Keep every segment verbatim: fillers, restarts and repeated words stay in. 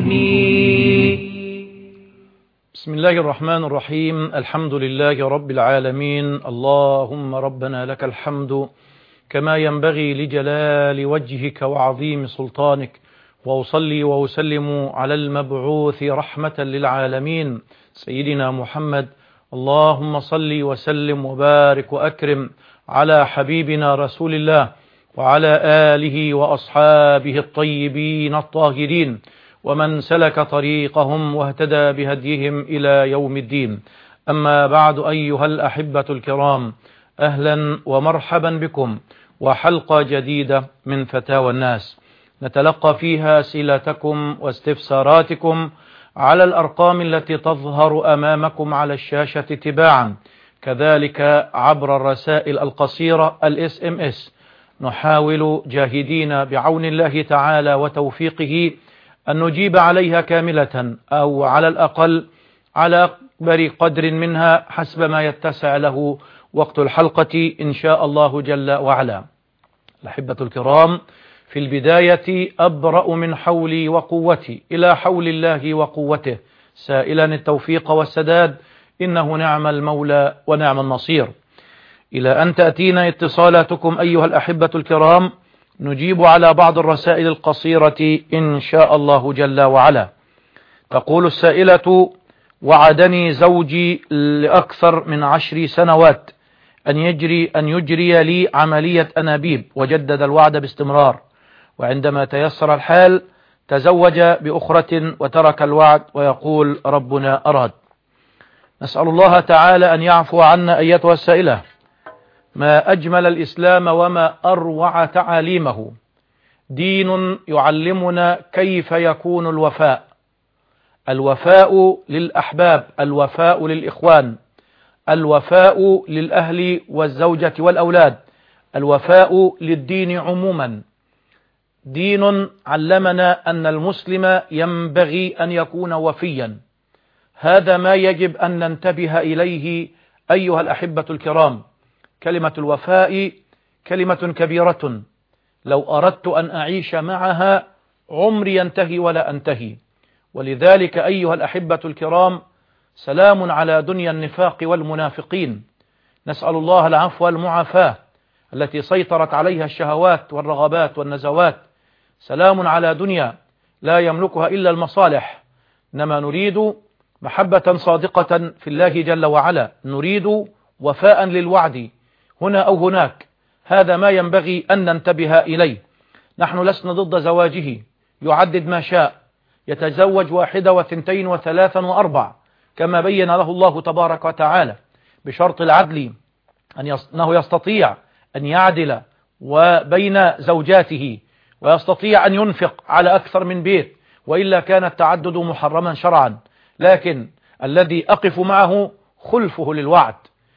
بسم الله الرحمن الرحيم. الحمد لله رب العالمين. اللهم ربنا لك الحمد كما ينبغي لجلال وجهك وعظيم سلطانك، وأصلي وأسلم على المبعوث رحمة للعالمين سيدنا محمد. اللهم صل وسلم وبارك وأكرم على حبيبنا رسول الله وعلى آله وأصحابه الطيبين الطاهرين ومن سلك طريقهم واهتدى بهديهم إلى يوم الدين. أما بعد، أيها الأحبة الكرام، أهلا ومرحبا بكم وحلقة جديدة من فتاوى الناس نتلقى فيها أسئلتكم واستفساراتكم على الأرقام التي تظهر أمامكم على الشاشة تباعا، كذلك عبر الرسائل القصيرة الاس ام اس. نحاول جاهدين بعون الله تعالى وتوفيقه أن نجيب عليها كاملة أو على الأقل على أكبر قدر منها حسب ما يتسع له وقت الحلقة إن شاء الله جل وعلا. الأحبة الكرام، في البداية أبرأ من حولي وقوتي إلى حول الله وقوته، سائلا التوفيق والسداد، إنه نعم المولى ونعم النصير. إلى أن تأتينا اتصالاتكم أيها الأحبة الكرام نجيب على بعض الرسائل القصيرة إن شاء الله جل وعلا. تقول السائلة: وعدني زوجي لأكثر من عشر سنوات أن يجري, أن يجري لي عملية أنابيب، وجدد الوعد باستمرار، وعندما تيسر الحال تزوج بأخرى وترك الوعد ويقول ربنا أراد. نسأل الله تعالى أن يعفو عنا أيتها السائلة. ما أجمل الإسلام وما أروع تعاليمه، دين يعلمنا كيف يكون الوفاء، الوفاء للأحباب، الوفاء للإخوان، الوفاء للأهل والزوجة والأولاد، الوفاء للدين عموما. دين علمنا أن المسلم ينبغي أن يكون وفيا. هذا ما يجب أن ننتبه إليه أيها الأحبة الكرام. كلمة الوفاء كلمة كبيرة، لو أردت أن أعيش معها عمري ينتهي ولا أنتهي. ولذلك أيها الأحبة الكرام، سلام على دنيا النفاق والمنافقين. نسأل الله العفو والمعافاة التي سيطرت عليها الشهوات والرغبات والنزوات. سلام على دنيا لا يملكها إلا المصالح. إنما نريد محبة صادقة في الله جل وعلا، نريد وفاء للوعد هنا أو هناك. هذا ما ينبغي أن ننتبه إليه. نحن لسنا ضد زواجه، يعدد ما شاء، يتزوج واحدة وثنتين وثلاثا وأربع كما بين له الله تبارك وتعالى، بشرط العدل، أنه يستطيع أن يعدل وبين زوجاته، ويستطيع أن ينفق على أكثر من بيت، وإلا كان التعدد محرما شرعا. لكن الذي أقف معه خلفه للوعد،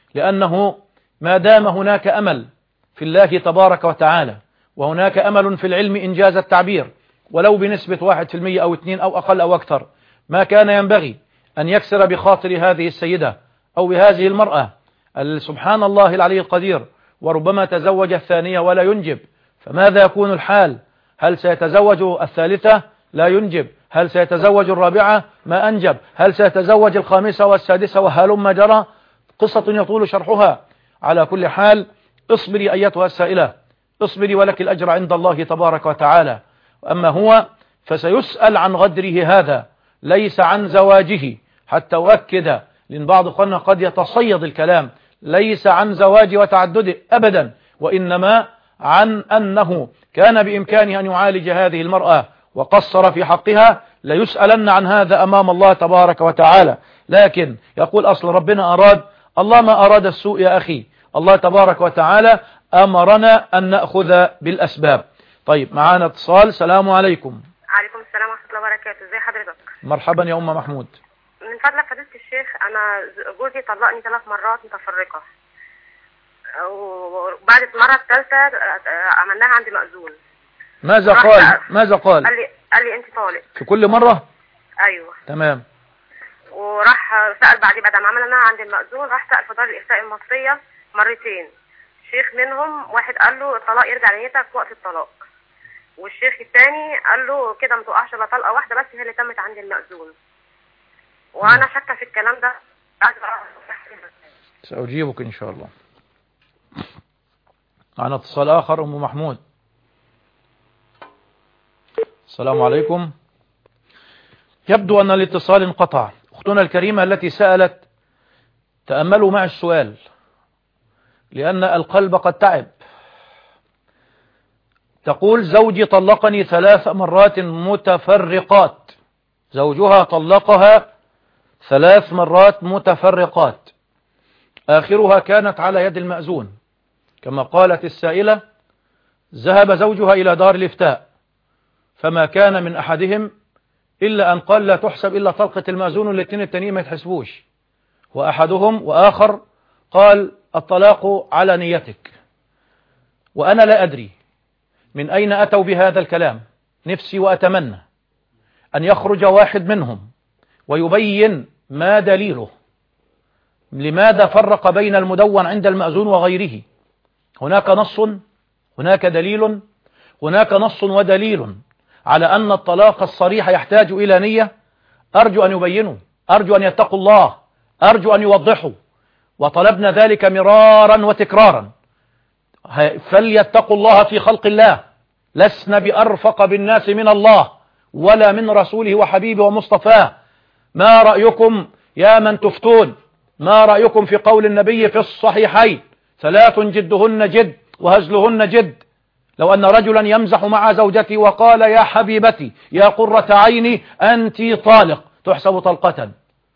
لأنه ما دام هناك أمل في الله تبارك وتعالى، وهناك أمل في العلم إنجاز التعبير ولو بنسبة واحد في المية أو اثنين أو أقل أو أكثر، ما كان ينبغي أن يكسر بخاطر هذه السيدة أو بهذه المرأة. سبحان الله العلي القدير، وربما تزوج الثانية ولا ينجب، فماذا يكون الحال؟ هل سيتزوج الثالثة؟ لا ينجب. هل سيتزوج الرابعة؟ ما أنجب. هل سيتزوج الخامسة والسادسة؟ وهلم جرى، قصة يطول شرحها. على كل حال، اصبري أيتها السائلة، اصبري ولك الأجر عند الله تبارك وتعالى. أما هو فسيسأل عن غدره هذا، ليس عن زواجه، حتى أؤكد، لأن بعض أخواننا قد يتصيد الكلام، ليس عن زواج وتعدده أبدا، وإنما عن أنه كان بإمكانه أن يعالج هذه المرأة وقصر في حقها، ليسألن عن هذا أمام الله تبارك وتعالى. لكن يقول أصل ربنا أراد. الله ما أراد السوء يا أخي، الله تبارك وتعالى أمرنا أن نأخذ بالأسباب. طيب، معانا اتصال. السلام عليكم. عليكم السلام ورحمة الله وبركاته. ازي حضرتك؟ مرحبا يا أم محمود. من فضلك فضيلة الشيخ، أنا جوزي طلقني ثلاث مرات متفرقة، وبعد المرة الثالثة عملناها عند مأذون. ماذا قال؟ ماذا قال؟ قال لي قال لي أنت طالق في كل مرة؟ أيوه تمام. وراح سأل بعد بعد ما عملناها عند المأذون، راح سأل في دار الإفتاء المصرية مرتين، شيخ منهم واحد قال له الطلاق يرجع لنيتك وقت الطلاق، والشيخ الثاني قال له كده ما توقعش الا طلقه واحده بس هي اللي تمت عند المأذون. وانا شاكه في الكلام ده. سأجيبك إن شاء الله. معنا اتصال آخر. أم محمود. السلام عليكم. يبدو أن الاتصال انقطع. أختنا الكريمة التي سألت، تأملوا مع السؤال لأن القلب قد تعب. تقول: زوجي طلقني ثلاث مرات متفرقات. زوجها طلقها ثلاث مرات متفرقات، آخرها كانت على يد المأذون. كما قالت السائلة: ذهب زوجها إلى دار الإفتاء فما كان من أحدهم إلا أن قال لا تحسب إلا طلقة المأذون، والاثنين التانيين ما يتحسبوش. وأحدهم وآخر قال الطلاق على نيتك. وأنا لا أدري من أين أتوا بهذا الكلام. نفسي وأتمنى أن يخرج واحد منهم ويبين ما دليله، لماذا فرق بين المدون عند المأذون وغيره. هناك نص، هناك دليل، هناك نص ودليل على أن الطلاق الصريح يحتاج إلى نية. أرجو أن يبينوا، أرجو أن يتقوا الله، أرجو أن يوضحوا، وطلبنا ذلك مرارا وتكرارا. فليتقوا الله في خلق الله. لسنا بأرفق بالناس من الله ولا من رسوله وحبيبه ومصطفاه. ما رأيكم يا من تفتون؟ ما رأيكم في قول النبي في الصحيحين: ثلاث جدهن جد وهزلهن جد. لو أن رجلا يمزح مع زوجتي وقال يا حبيبتي يا قرة عيني أنت طالق، تحسب طلقة.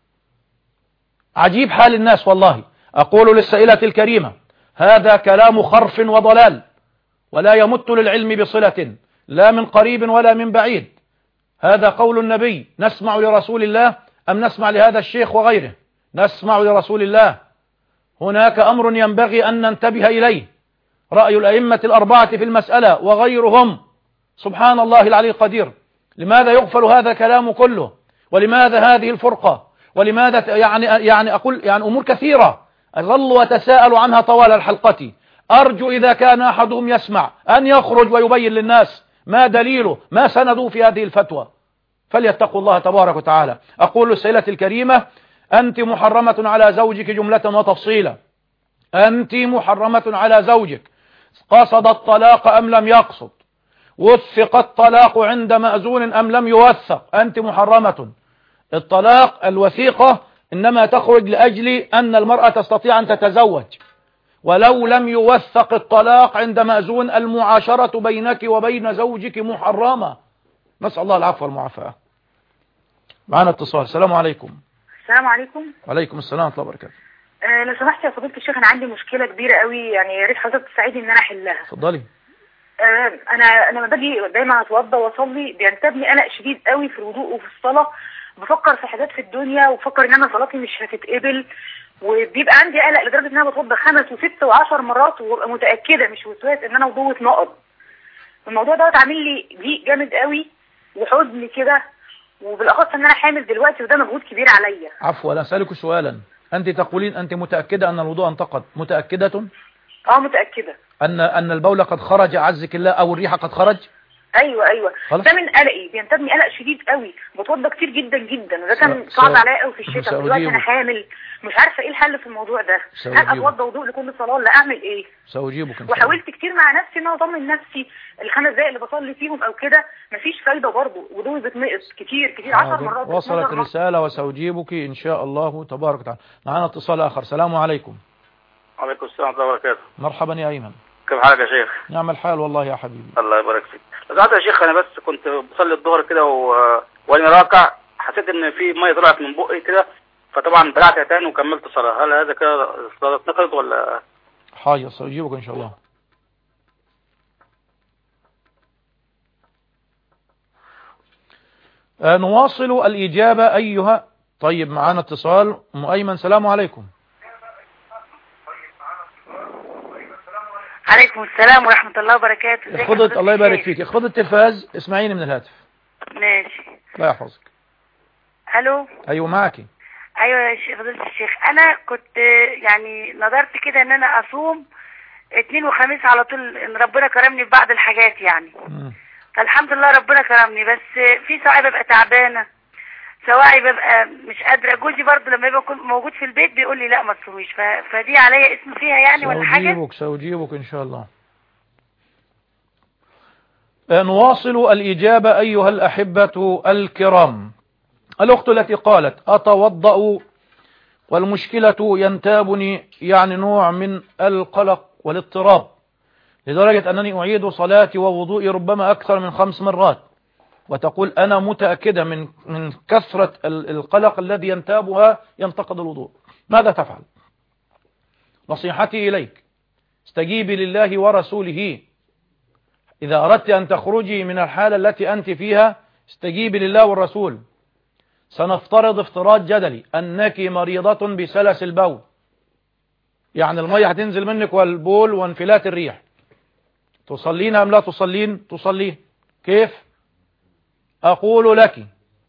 عجيب حال الناس والله. أقول للسائلة الكريمة: هذا كلام خرف وضلال، ولا يمت للعلم بصلة لا من قريب ولا من بعيد. هذا قول النبي. نسمع لرسول الله أم نسمع لهذا الشيخ وغيره؟ نسمع لرسول الله. هناك أمر ينبغي أن ننتبه إليه. رأي الأئمة الأربعة في المسألة وغيرهم سبحان الله العلي القدير. لماذا يغفل هذا الكلام كله؟ ولماذا هذه الفرقة؟ ولماذا يعني يعني أقول يعني أمور كثيرة أظل وتساءل عنها طوال الحلقة. أرجو إذا كان أحدهم يسمع أن يخرج ويبين للناس ما دليله، ما سندوا في هذه الفتوى. فليتقوا الله تبارك وتعالى. أقول للسيلة الكريمة: أنت محرمة على زوجك جملة وتفصيلا. أنت محرمة على زوجك، قصد الطلاق أم لم يقصد، وثق الطلاق عند مأذون أم لم يوثق، أنت محرمة. الطلاق الوثيقة إنما تخرج لأجل أن المرأة تستطيع أن تتزوج، ولو لم يوثق الطلاق عند مأذون المعاشرة بينك وبين زوجك محرمة. نسأل الله العفو والمعافاة. معنا اتصال. السلام عليكم. السلام عليكم. وعليكم السلام ورحمة الله وبركاته. أه لو سمحت يا فضيلة الشيخ، أنا عندي مشكلة كبيرة قوي، يعني يا ريت حضرتك تساعدني إن أنا أحلها. اتفضلي. أه أنا لما باجي دايما أتوضى وأصلي بينتابني قلق شديد قوي في الوضوء وفي الصلاة. بفكر في حاجات في الدنيا وبفكر إن أنا صلاتي مش هتتقبل، وبيبقى عندي قلق لدرجة إن أنا بتوضى خمس وست وعشر مرات وابقى متأكدة مش وسواس إن أنا وضوء اتنقض. الموضوع دوت عامل لي ضيق جامد قوي وحزن كده، وبالأخص إن أنا حامل دلوقتي وده مجهود كبير عليا. عفوا، أنا أسألك سؤالا. أنت تقولين أنت متأكدة أن الوضوء انتقض؟ متأكدة؟ اه متأكدة. أن أن البول قد خرج عزك الله أو الريح قد خرج؟ ايوه ايوه خلاص. ده من قلقي، بينتابني قلق شديد قوي، بتوضى كتير جدا جدا، وده كان صعب عليا قوي في الشتاء. دلوقتي انا حامل مش عارفه ايه الحل في الموضوع ده. هل اتوضى وضوء لكل صلاه ولا اعمل ايه؟ سأجيبك. وحاولت كتير مع نفسي ان انا اطمن نفسي الخمس دقايق اللي بصلي فيهم او كده، مفيش فايده برضه، وضوءي بيتنقص كتير كتير عشر مرات. وصلت رساله وسأجيبك ان شاء الله تبارك وتعالى. معنا اتصال اخر. السلام عليكم. وعليكم السلام ورحمه الله وبركاته. مرحبا يا ايمن. كيف حالك يا شيخ؟ نعم الحال والله يا حبيبي. الله يبارك فيك. ساعات يا شيخ انا بس كنت بصلي الظهر كده و... وانا راكع حسيت ان في ميه طلعت من بقي كده، فطبعا بلعتها تاني وكملت صلاه. هل هذا كده الصلاه اتنقضت ولا حاجه؟ سأجيبك ان شاء الله. آه نواصل الإجابة أيها. طيب معنا اتصال. أم أيمن. سلام عليكم. عليكم السلام ورحمة الله وبركاته. اخفضت. الله يبارك فيك. اخفض التلفاز، اسمعيني من الهاتف. ماشي. الله يحفظك. الو. ايوه معك. ايوه يا شيخ فضيلة الشيخ، انا كنت يعني نظرت كده ان انا اصوم اثنين وخميس على طول، ان ربنا كرمني ببعض الحاجات يعني. م. فالحمد لله ربنا كرمني. بس في سواعي ببقى تعبانه، سواعي ببقى مش قادره. جوزي برضه لما يبقى موجود في البيت بيقول لي لا ما تصوميش، فدي عليا اسم فيها يعني ولا حاجه؟ سأجيبك سأجيبك ان شاء الله. نواصل الإجابة أيها الأحبة الكرام. الأخت التي قالت أتوضأ والمشكلة ينتابني يعني نوع من القلق والاضطراب لدرجة أنني أعيد صلاتي ووضوئي ربما أكثر من خمس مرات، وتقول أنا متأكدة من من كثرة القلق الذي ينتابها ينتقد الوضوء. ماذا تفعل؟ نصيحتي إليك استجيبي لله ورسوله. إذا أردت أن تخرجي من الحالة التي أنت فيها استجيبي لله والرسول. سنفترض افتراض جدلي أنك مريضة بسلس البول، يعني المية هتنزل منك والبول وانفلات الريح، تصلين أم لا تصلين؟ تصلين. كيف؟ أقول لك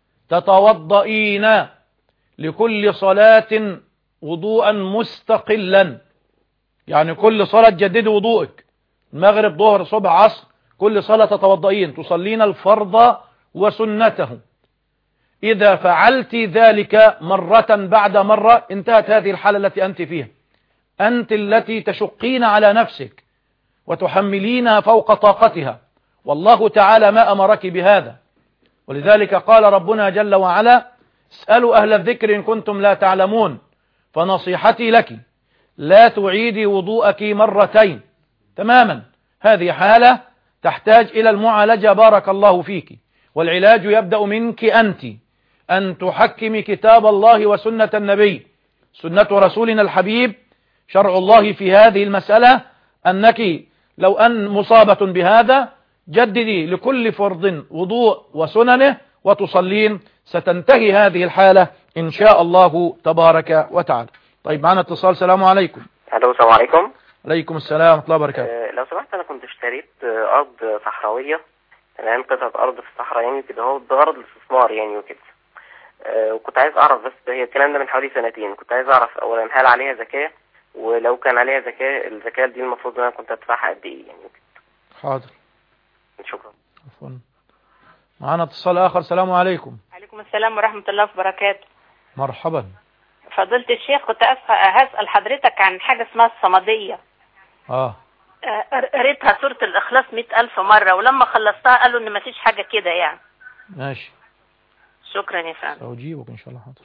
تتوضئين لكل صلاة وضوءا مستقلا، يعني كل صلاة تجددي وضوءك، المغرب ظهر صبح عصر كل صلاة تتوضئين، تصلين الفرض وسنته. إذا فعلت ذلك مرة بعد مرة انتهت هذه الحالة التي أنت فيها. أنت التي تشقين على نفسك وتحملينها فوق طاقتها، والله تعالى ما أمرك بهذا. ولذلك قال ربنا جل وعلا اسألوا أهل الذكر إن كنتم لا تعلمون. فنصيحتي لك لا تعيدي وضوءك مرتين تماما، هذه حالة تحتاج إلى المعالجة بارك الله فيك، والعلاج يبدأ منك أنت، أن تحكمي كتاب الله وسنة النبي، سنة رسولنا الحبيب، شرع الله في هذه المسألة، أنك لو أن مصابة بهذا جددي لكل فرض وضوء وسننه وتصلين، ستنتهي هذه الحالة إن شاء الله تبارك وتعالى. طيب معنا اتصال. السلام عليكم. الو السلام عليكم. عليكم السلام ورحمة الله وبركاته. أه لو سمحت أنا كنت اشتريت أرض صحراوية، تمام، قطعة أرض في الصحراء يعني كده، هو بغرض الاستثمار يعني وكده. أه وكنت عايز أعرف، بس هي الكلام ده من حوالي سنتين، كنت عايز أعرف أولا هل عليها زكاة، ولو كان عليها زكاة الزكاة دي المفروض أن أنا كنت أدفعها قد إيه يعني وكده. حاضر. شكرا. عفوا. معنا اتصال آخر. السلام عليكم. عليكم السلام ورحمة الله وبركاته. مرحبا. فضيلة الشيخ كنت هسأل حضرتك عن حاجة اسمها الصمدية. اه قريتها سورة الإخلاص مئة ألف مرة، ولما خلصتها قالوا إن مفيش حاجة كده يعني. ماشي. شكرا يا فندم. سأجيبك إن شاء الله. حاضر.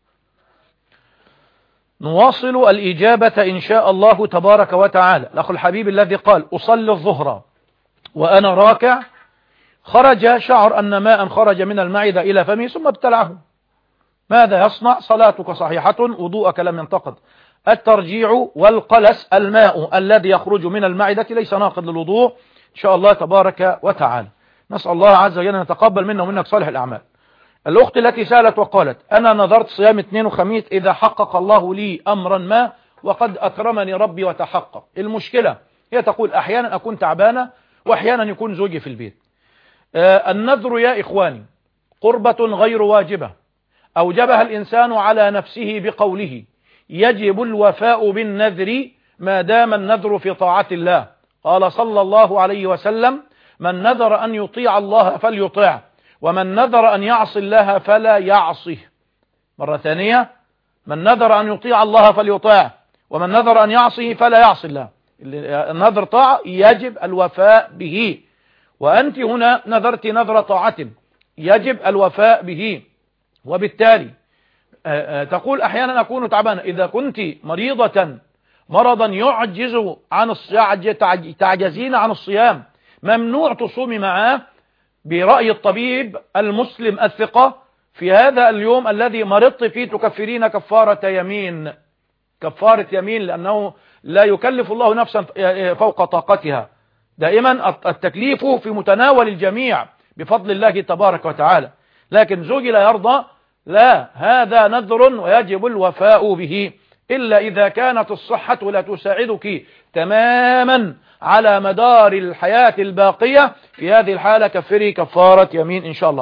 نواصل الإجابة إن شاء الله تبارك وتعالى. الأخ الحبيب الذي قال أصلي الظهر وأنا راكع، خرج شعر أن ماء خرج من المعدة إلى فمه ثم ابتلعه، ماذا يصنع؟ صلاتك صحيحة، وضوءك لم ينتقض. الترجيع والقلس الماء الذي يخرج من المعدة ليس ناقض للوضوء إن شاء الله تبارك وتعالى. نسأل الله عز وجل أن يتقبل منا ومنك صالح الأعمال. الأخت التي سألت وقالت أنا نظرت صيام اثنين وخميس إذا حقق الله لي أمرا ما وقد أكرمني ربي وتحقق. المشكلة هي تقول أحيانا أكون تعبانة وأحيانا يكون زوجي في البيت. آه النذر يا إخواني قربة غير واجبة أوجبها الإنسان على نفسه بقوله يجب الوفاء بالنذر ما دام النذر في طاعة الله. قال صلى الله عليه وسلم من نذر أن يطيع الله فليطيع، ومن نذر أن يعصي الله فلا يعصيه. مرة ثانية، من نذر أن يطيع الله فليطيع، ومن نذر أن يعصيه فلا يعصي الله. النذر طاعة يجب الوفاء به، وأنت هنا نذرت نذر طاعة يجب الوفاء به. وبالتالي تقول أحيانا أكون تعبانة. إذا كنت مريضة مرضا يعجز عن الصيام، تعجزين عن الصيام، ممنوع تصومي معاه برأي الطبيب المسلم الثقة في هذا اليوم الذي مرضت فيه تكفرين كفارة يمين، كفارة يمين، لأنه لا يكلف الله نفسا فوق طاقتها. دائما التكليف في متناول الجميع بفضل الله تبارك وتعالى. لكن زوجي لا يرضى، لا، هذا نذر ويجب الوفاء به، إلا إذا كانت الصحة لا تساعدك تماما على مدار الحياة الباقية. في هذه الحالة كفري كفارة يمين إن شاء الله.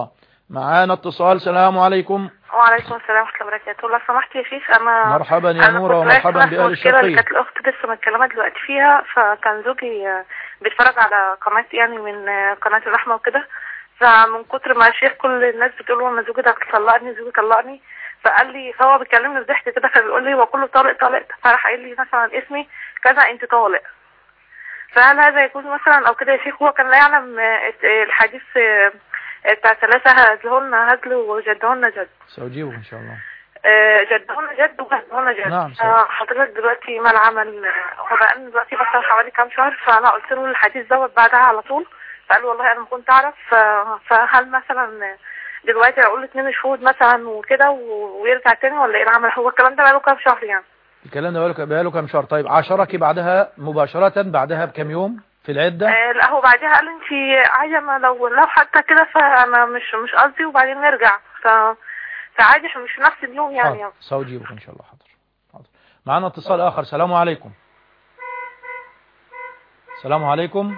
معانا اتصال. السلام عليكم. وعليكم السلام ورحمة الله وبركاته. لو سمحت يا شيخ، أنا مرحبا يا نورة ومرحبا بأهل الشرقية. اللي كانت الأخت لسه متكلمة دلوقتي فيها، فكان زوجي بيتفرج على قناة يعني من قناة الرحمة وكده، فمن كتر ما الشيخ كل الناس بتقول له أنا زوجي ده طلقني زوجي طلقني، فقال لي فهو بيكلمني بضحك كده، فبيقول لي هو كله طالق طالق، فراح قايل لي مثلا اسمي كذا أنت طالق، فهل هذا يكون مثلا أو كده يا شيخ؟ هو كان لا يعلم الحديث بتاع ثلاثة هزلهن هزل وجدهن جد. سأجيبه إن شاء الله. جدهن جد وهزلهن جد. نعم. حضرتك دلوقتي ما العمل؟ هو بقى دلوقتي بطل حوالي كام شهر، فأنا قلت له الحديث دوت بعدها على طول، فقال والله أنا ما كنت أعرف، فهل مثلا دلوقتي أقول اتنين شهود مثلا وكده ويرجع تاني ولا إيه العمل؟ هو الكلام ده بقاله كام شهر يعني؟ الكلام ده بقاله كام شهر. طيب عاشرك بعدها مباشرة بعدها بكم يوم في العدة؟ آه لا هو بعدها قال انت عايزة لو لو حتى كده فانا مش مش قصدي وبعدين نرجع، ف فعادي مش في نفس اليوم يعني. حاضر سأجيبك ان شاء الله. حاضر حاضر. معنا اتصال اخر. السلام عليكم. السلام عليكم.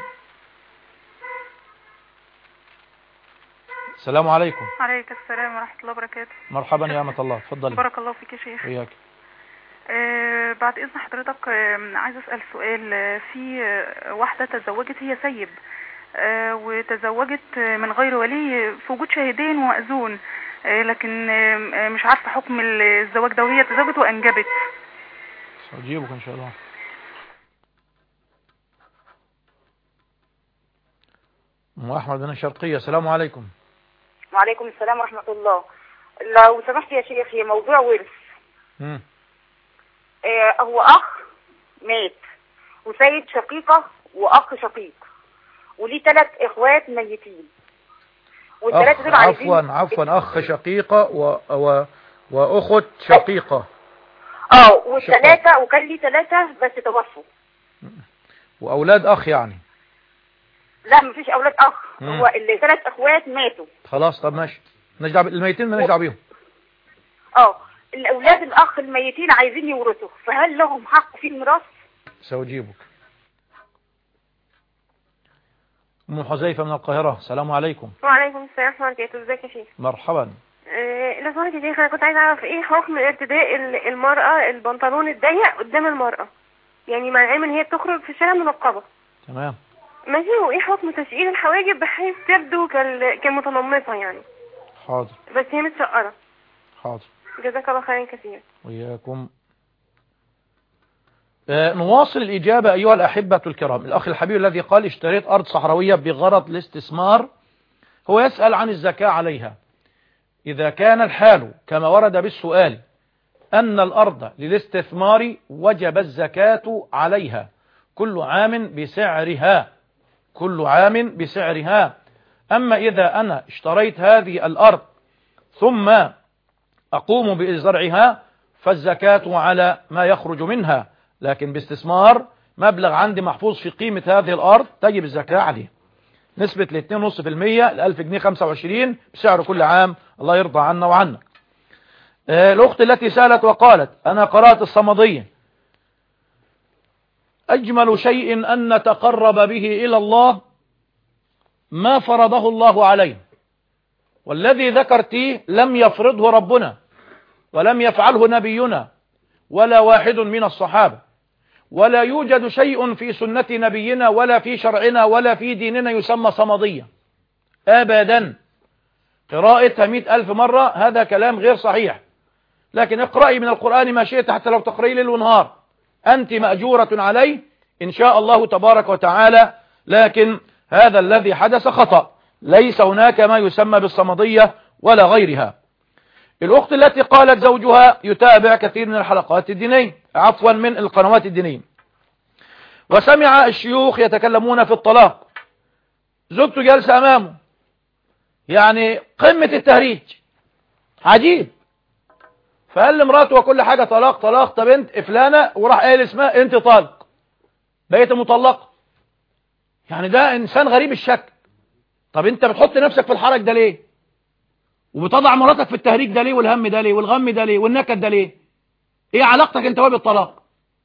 السلام عليكم. عليكم السلام ورحمة الله وبركاته. مرحبا يا أمة الله، اتفضلي. بارك الله فيك يا شيخ. وياك. آه بعد إذن حضرتك آه عايز أسأل سؤال. آه في آه واحدة تزوجت، هي سيب آه وتزوجت آه من غير ولي في وجود شاهدين ومأذون، آه لكن آه مش عارفة حكم الزواج ده، وهي تزوجت وأنجبت. سأجيبك إن شاء الله. أم أحمد من الشرقية. السلام عليكم. وعليكم السلام ورحمة الله. لو سمحت يا شيخ، في موضوع ورث. امم آه هو أخ مات وسيد شقيقة وأخ شقيق وليه ثلاث إخوات ميتين، والثلاثة دول عايزين. عفوا عفوا أخ شقيقة و... و... وأخت شقيقة. اه والثلاثة، وكان ليه ثلاثة بس توفوا. وأولاد أخ يعني؟ لا مفيش أولاد أخ. مم. هو اللي ثلاث إخوات ماتوا. خلاص طب ماشي، نجدع الميتين ما نجدع بيهم. اه الأولاد الأخ الميتين عايزين يورثوا، فهل لهم حق في الميراث؟ سأجيبك. أم حذيفة من القاهرة. السلام عليكم. وعليكم السلام ورحمة الله وبركاته. ازيك يا شيخ؟ مرحبا. أه لو سمحت يا شيخ، انا كنت عايز اعرف ايه حكم ارتداء المرأة البنطلون الضيق قدام المرأة، يعني مع ان هي بتخرج في الشارع منقبة. تمام ماشي، وايه حكم تشقير الحواجب بحيث تبدو كمتنمصة يعني؟ حاضر. بس هي متشقرة. حاضر. جزاك الله خيرا كثيرا. وإياكم. آه نواصل الإجابة أيها الأحبة الكرام. الأخ الحبيب الذي قال اشتريت أرض صحراوية بغرض الاستثمار، هو يسأل عن الزكاة عليها. إذا كان الحال كما ورد بالسؤال أن الأرض للاستثمار وجب الزكاة عليها كل عام بسعرها، كل عام بسعرها. أما إذا أنا اشتريت هذه الأرض ثم أقوم بزرعها فالزكاة على ما يخرج منها، لكن باستثمار مبلغ عندي محفوظ في قيمة هذه الأرض تجب الزكاة عليه. نسبة الاثنين ونص في المية الألف جنيه خمسة وعشرين بسعر كل عام. الله يرضى عنا وعنا. آه الأخت التي سألت وقالت أنا قرأت الصمدية، أجمل شيء أن نتقرب به إلى الله ما فرضه الله عليه، والذي ذكرتيه لم يفرضه ربنا ولم يفعله نبينا ولا واحد من الصحابة، ولا يوجد شيء في سنة نبينا ولا في شرعنا ولا في ديننا يسمى صمدية أبدا. قراءتها مئة ألف مرة هذا كلام غير صحيح، لكن اقرأي من القرآن ما شئت حتى لو تقرأي ليل ونهار أنت مأجورة عليه إن شاء الله تبارك وتعالى. لكن هذا الذي حدث خطأ، ليس هناك ما يسمى بالصمدية ولا غيرها. الأخت التي قالت زوجها يتابع كثير من الحلقات الدينية، عفوا من القنوات الدينية، وسمع الشيوخ يتكلمون في الطلاق، زوجته جالسة أمامه، يعني قمة التهريج عجيب. فقال لمراته وكل حاجة طلاق طلاق، طب انت فلانة، وراح قايل اسمها انت طالق، بقيت مطلقة. يعني ده انسان غريب الشكل. طب انت بتحط نفسك في الحرج ده ليه؟ وبتضع مراتك في التهريج ده ليه؟ والهم ده ليه؟ والغم ده ليه؟ والنكد ده ليه؟ ايه علاقتك انت بالطلاق؟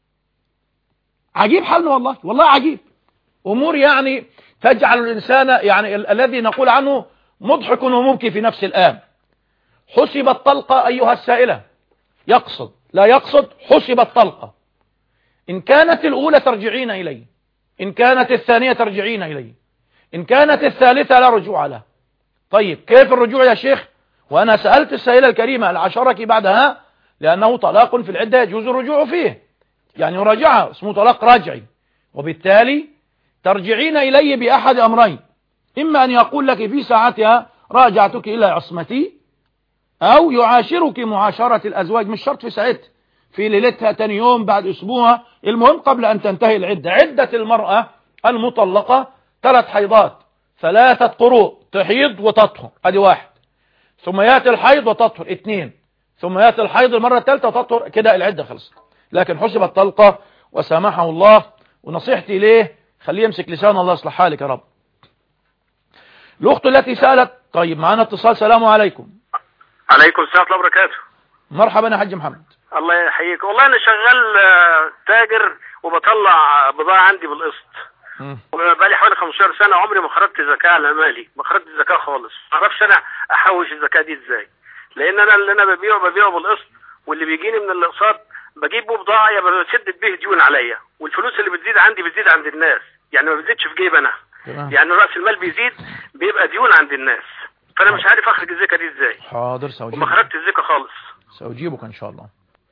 عجيب حالنا والله، والله عجيب. امور يعني تجعل الانسان يعني ال الذي نقول عنه مضحك ومبكي في نفس الآن. حسبت طلقة أيها السائلة، يقصد لا يقصد حسبت طلقة. إن كانت الأولى ترجعين إلي، إن كانت الثانية ترجعين إلي، إن كانت الثالثة لا رجوع لها. طيب كيف الرجوع يا شيخ؟ وأنا سألت السائلة الكريمة العشرك بعدها، لأنه طلاق في العدة يجوز الرجوع فيه، يعني راجعها اسمه طلاق راجعي، وبالتالي ترجعين إلي بأحد أمرين: إما أن يقول لك في ساعتها راجعتك إلى عصمتي، أو يعاشرك معاشرة الأزواج، مش شرط في ساعتها، في ليلتها، تاني يوم، بعد أسبوع، المهم قبل أن تنتهي العدة. عدة المرأة المطلقة ثلاث حيضات، ثلاثة قروء، تحيض وتطهر، ادي واحد، ثم يأتي الحيض وتطهر، اثنين، ثم يأتي الحيض المرة الثالثة وتطهر، كده العدة خلصت. لكن حسبت طلقة وسامحه الله، ونصيحتي ليه خليه يمسك لسان، الله يصلح حالك يا رب. الأخت التي سألت، طيب معنا اتصال. سلام عليكم. عليكم السلام ورحمة الله وبركاته. مرحبا يا حاج محمد. الله يحييك. والله أنا شغال تاجر وبطلع بضاعة عندي بالقسط، وبقالي حوالي خمستاشر سنة عمري ما خرجت زكاة على مالي، ما خرجت زكاة خالص. ما اعرفش أنا أحوش الزكاة دي إزاي، لأن أنا اللي أنا ببيعه ببيعه بالقسط، واللي بيجيني من الاقساط بجيبه بضاعة يا بشدد به ديون عليا، والفلوس اللي بتزيد عندي بتزيد عند الناس، يعني ما بتزيدش في جيب أنا، يعني رأس المال بيزيد بيبقى ديون عند الناس، فأنا مش عارف أخرج الزكاة دي إزاي. حاضر سأجيبك. وما خرجت الزكاة خالص. سأجيبك إن شاء الله.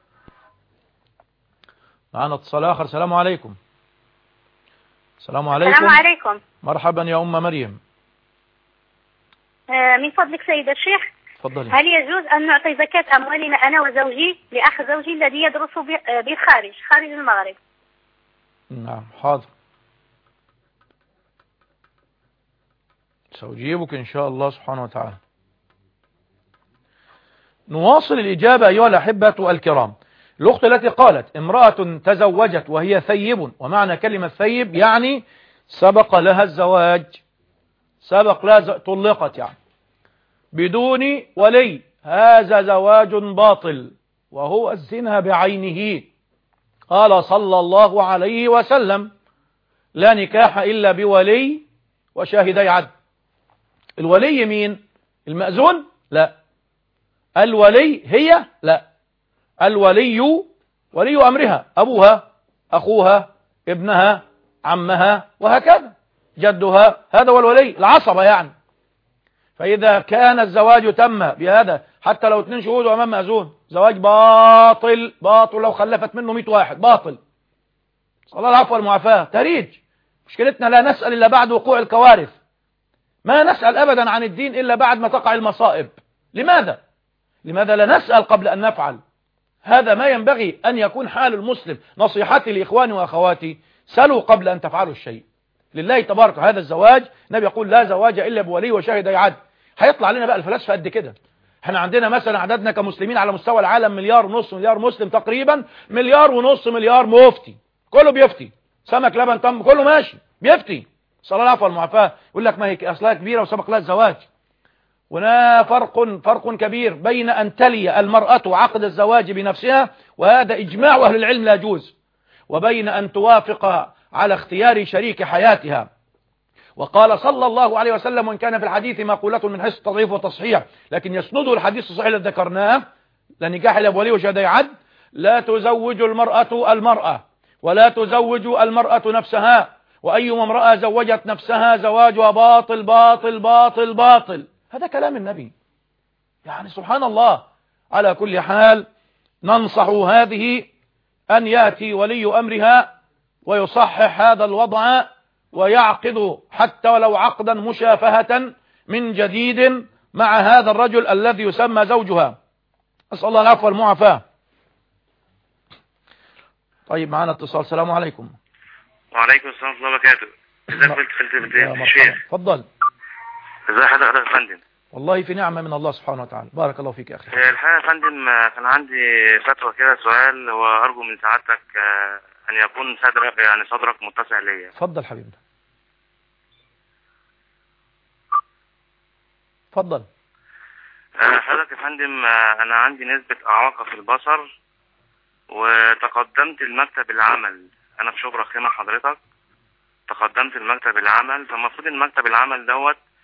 معنا اتصال آخر. السلام عليكم. السلام عليكم. السلام عليكم. مرحبا يا أم مريم. آه من فضلك سيد الشيخ، تفضلي. هل يجوز أن نعطي زكاة أموالنا أنا وزوجي لأخ زوجي الذي يدرس بالخارج خارج المغرب؟ نعم حاضر، سأجيبك إن شاء الله سبحانه وتعالى. نواصل الإجابة أيها الأحبة الكرام. الأخت التي قالت امرأة تزوجت وهي ثيب، ومعنى كلمة ثيب يعني سبق لها الزواج، سبق لها ز... طلقت يعني بدون ولي، هذا زواج باطل وهو الزنا بعينه. قال صلى الله عليه وسلم: لا نكاح إلا بولي وشاهدي عدل. الولي مين؟ المأذون؟ لا. الولي هي؟ لا. الولي ولي أمرها، أبوها، أخوها، ابنها، عمها، وهكذا، جدها، هذا هو الولي، العصبة يعني. فإذا كان الزواج تم بهذا، حتى لو اثنين شهود أمام مأذون، زواج باطل باطل، لو خلفت منه مئة واحد باطل. صلى الله العفو والمعافاة. تريج. مشكلتنا لا نسأل إلا بعد وقوع الكوارث، ما نسأل أبدا عن الدين إلا بعد ما تقع المصائب. لماذا؟ لماذا لا نسأل قبل أن نفعل؟ هذا ما ينبغي أن يكون حال المسلم. نصيحتي لإخواني وأخواتي: سلوا قبل أن تفعلوا الشيء لله تبارك. هذا الزواج النبي يقول: لا زواج إلا بولي وشاهدي عدل. هيطلع لنا بقى الفلاسفة قد كده. احنا عندنا مثلا عددنا كمسلمين على مستوى العالم مليار ونص مليار مسلم تقريبا، مليار ونص مليار مفتي، كله بيفتي، سمك لبن تم كله ماشي بيفتي، صلى الله عليه والمعافاة. يقول لك ما هي أصلها كبيرة وسبق لها الزواج. هنا فرق فرق كبير بين أن تلي المرأة عقد الزواج بنفسها، وهذا إجماع أهل العلم لا يجوز، وبين أن توافق على اختيار شريك حياتها. وقال صلى الله عليه وسلم: وإن كان في الحديث مقولة من حيث التضعيف والتصحيح، لكن يسنده الحديث الصحيح الذي ذكرناه: لا نكاح إلا بولي وشهادي عدل. لا تزوج المرأة المرأة، ولا تزوج المرأة نفسها، وأيما امرأة زوجت نفسها زواجها باطل باطل باطل باطل. هذا كلام النبي، يعني سبحان الله. على كل حال ننصح هذه أن يأتي ولي أمرها ويصحح هذا الوضع، ويعقد حتى ولو عقدا مشافهة من جديد مع هذا الرجل الذي يسمى زوجها. أسأل الله العفو والمعافاة. طيب معنا اتصال. السلام عليكم. وعليكم السلام ورحمة الله وبركاته. ازيك فضيلة الشيخ؟ اتفضل. ازي حضرتك يا فندم؟ والله في نعمة من الله سبحانه وتعالى. بارك الله فيك يا أخي. الحقيقة يا فندم كان عندي فتوى كده، سؤال، وأرجو من سعادتك أن يكون صدرك يعني صدرك متسع ليا. اتفضل حبيبنا، اتفضل. حضرتك يا فندم أنا عندي نسبة إعاقة في البصر، وتقدمت المكتب العمل، أنا في شبرا خيمة حضرتك، تقدمت المكتب العمل، فالمفروض المكتب العمل دوت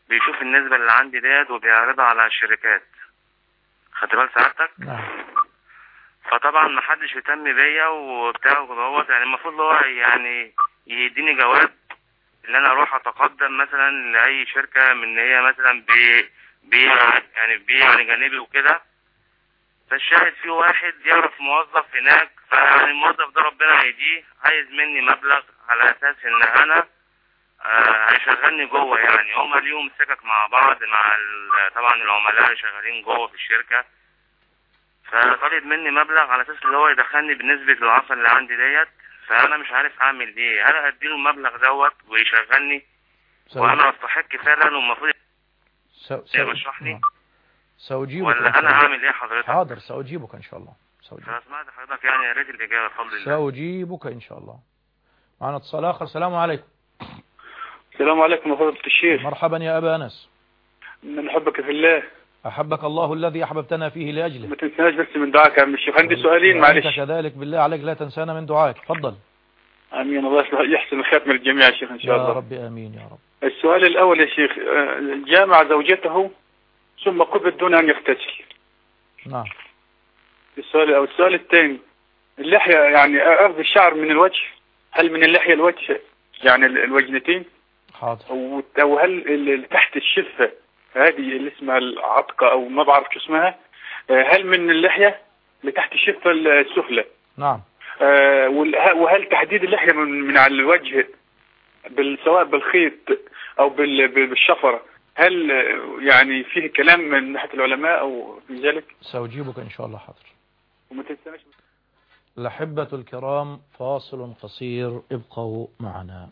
بيشوف النسبة اللي عندي ديت وبيعرضها على الشركات. خدت بال سعادتك؟ نعم. فطبعا ما حدش يهتم بيا وبتاع دوت، يعني المفروض هو يعني يديني جواب اللي انا اروح اتقدم مثلا لاي شركه من ان هي مثلا بي بي يعني بي يعني جانبي وكده. فالشاهد في واحد يعرف موظف هناك، فيعني الموظف ده ربنا يهديه عايز مني مبلغ على اساس ان انا آه هيشغلني جوه، يعني هما ليهم سكك مع بعض مع طبعا العملاء اللي شغالين جوه في الشركه. فطالب مني مبلغ على اساس اللي هو يدخلني بالنسبه للعصا اللي عندي ديت. فانا مش عارف اعمل ايه، هل اديله المبلغ دوت ويشغلني وانا استحق فعلا والمفروض يرشحني سأجيبك ولا انا اعمل ايه حضرتك؟ حاضر سأجيبك ان شاء الله. سأجيبك. انا سمعت حضرتك يعني يا ريت الاجابه بفضل الله. سأجيبك ان شاء الله. معنا اتصال اخر. السلام عليكم. السلام عليكم فضيلة الشيخ. مرحبا يا ابا انس. نحبك في الله. أحبك الله الذي أحببتنا فيه لأجله. ما تنساش بس من دعائك يا عم الشيخ. عندي سؤالين معلش. أنت كذلك بالله عليك لا تنسانا من دعائك. تفضل. آمين. الله يحسن الخاتم للجميع يا شيخ إن شاء الله. يا رب آمين يا رب. السؤال الأول يا شيخ، جامع زوجته ثم قبل دون أن يغتسل. نعم. السؤال أو السؤال الثاني، اللحية يعني أخذ الشعر من الوجه، هل من اللحية الوجه يعني الوجنتين؟ حاضر. أو هل تحت الشفة هذه اللي اسمها العتقة أو ما بعرف شو اسمها، هل من اللحية لتحت الشفة السفلى؟ نعم. وهل تحديد اللحية من من على الوجه سواء بالخيط أو بالشفرة هل يعني فيه كلام من ناحية العلماء أو في ذلك؟ سأجيبك إن شاء الله. حاضر. وما تنساش. الأحبة الكرام، فاصل قصير، ابقوا معنا.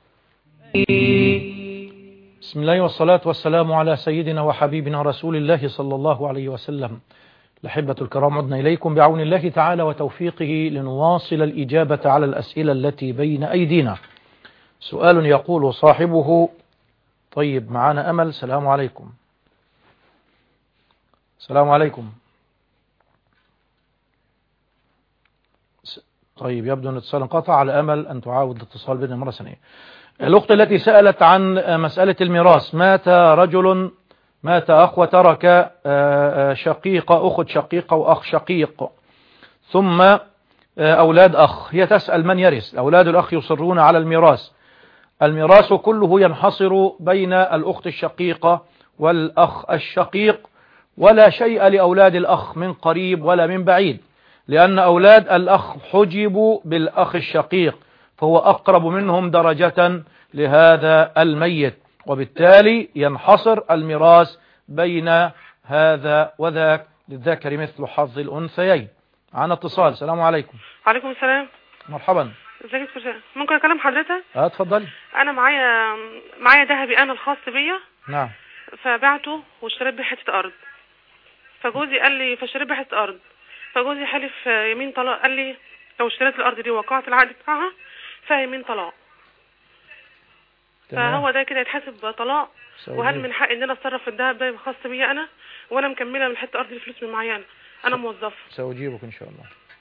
بسم الله والصلاة والسلام على سيدنا وحبيبنا رسول الله صلى الله عليه وسلم. الأحبة الكرام، عدنا إليكم بعون الله تعالى وتوفيقه لنواصل الإجابة على الأسئلة التي بين أيدينا. سؤال يقول صاحبه: طيب معنا أمل. السلام عليكم. السلام عليكم. طيب يبدو أن الاتصال انقطع. على أمل أن تعاود الاتصال بنا مرة ثانية. الأخت التي سألت عن مسألة الميراث: مات رجل، مات أخ وترك شقيق، أخت شقيقة وأخ شقيق، ثم أولاد أخ. هي تسأل من يرث. أولاد الأخ يصرون على الميراث. الميراث كله ينحصر بين الأخت الشقيقة والأخ الشقيق، ولا شيء لأولاد الأخ من قريب ولا من بعيد، لأن أولاد الأخ حجبوا بالأخ الشقيق، فهو أقرب منهم درجة لهذا الميت، وبالتالي ينحصر الميراث بين هذا وذاك، للذكر مثل حظ الأنثيين. عن اتصال. السلام عليكم. وعليكم السلام. مرحبا. ازيك يا ممكن اكلم حضرتك؟ اه اتفضلي. انا معايا معايا ذهبي انا الخاص بيا. نعم. فبعته واشتريت بيه حته ارض. فجوزي قال لي فاشتريت بيه حته ارض. فجوزي حلف يمين طلاق، قال لي لو اشتريت الارض دي وقعت العقد بتاعها فيمين طلاق. فهو ده كده يتحسب طلاق؟ وهل من حق ان انا اتصرف في الذهب ده خاص بيا انا، وانا مكمله من حته ارض الفلوس من معايا انا؟ انا موظفه. سأجيبك ان شاء الله.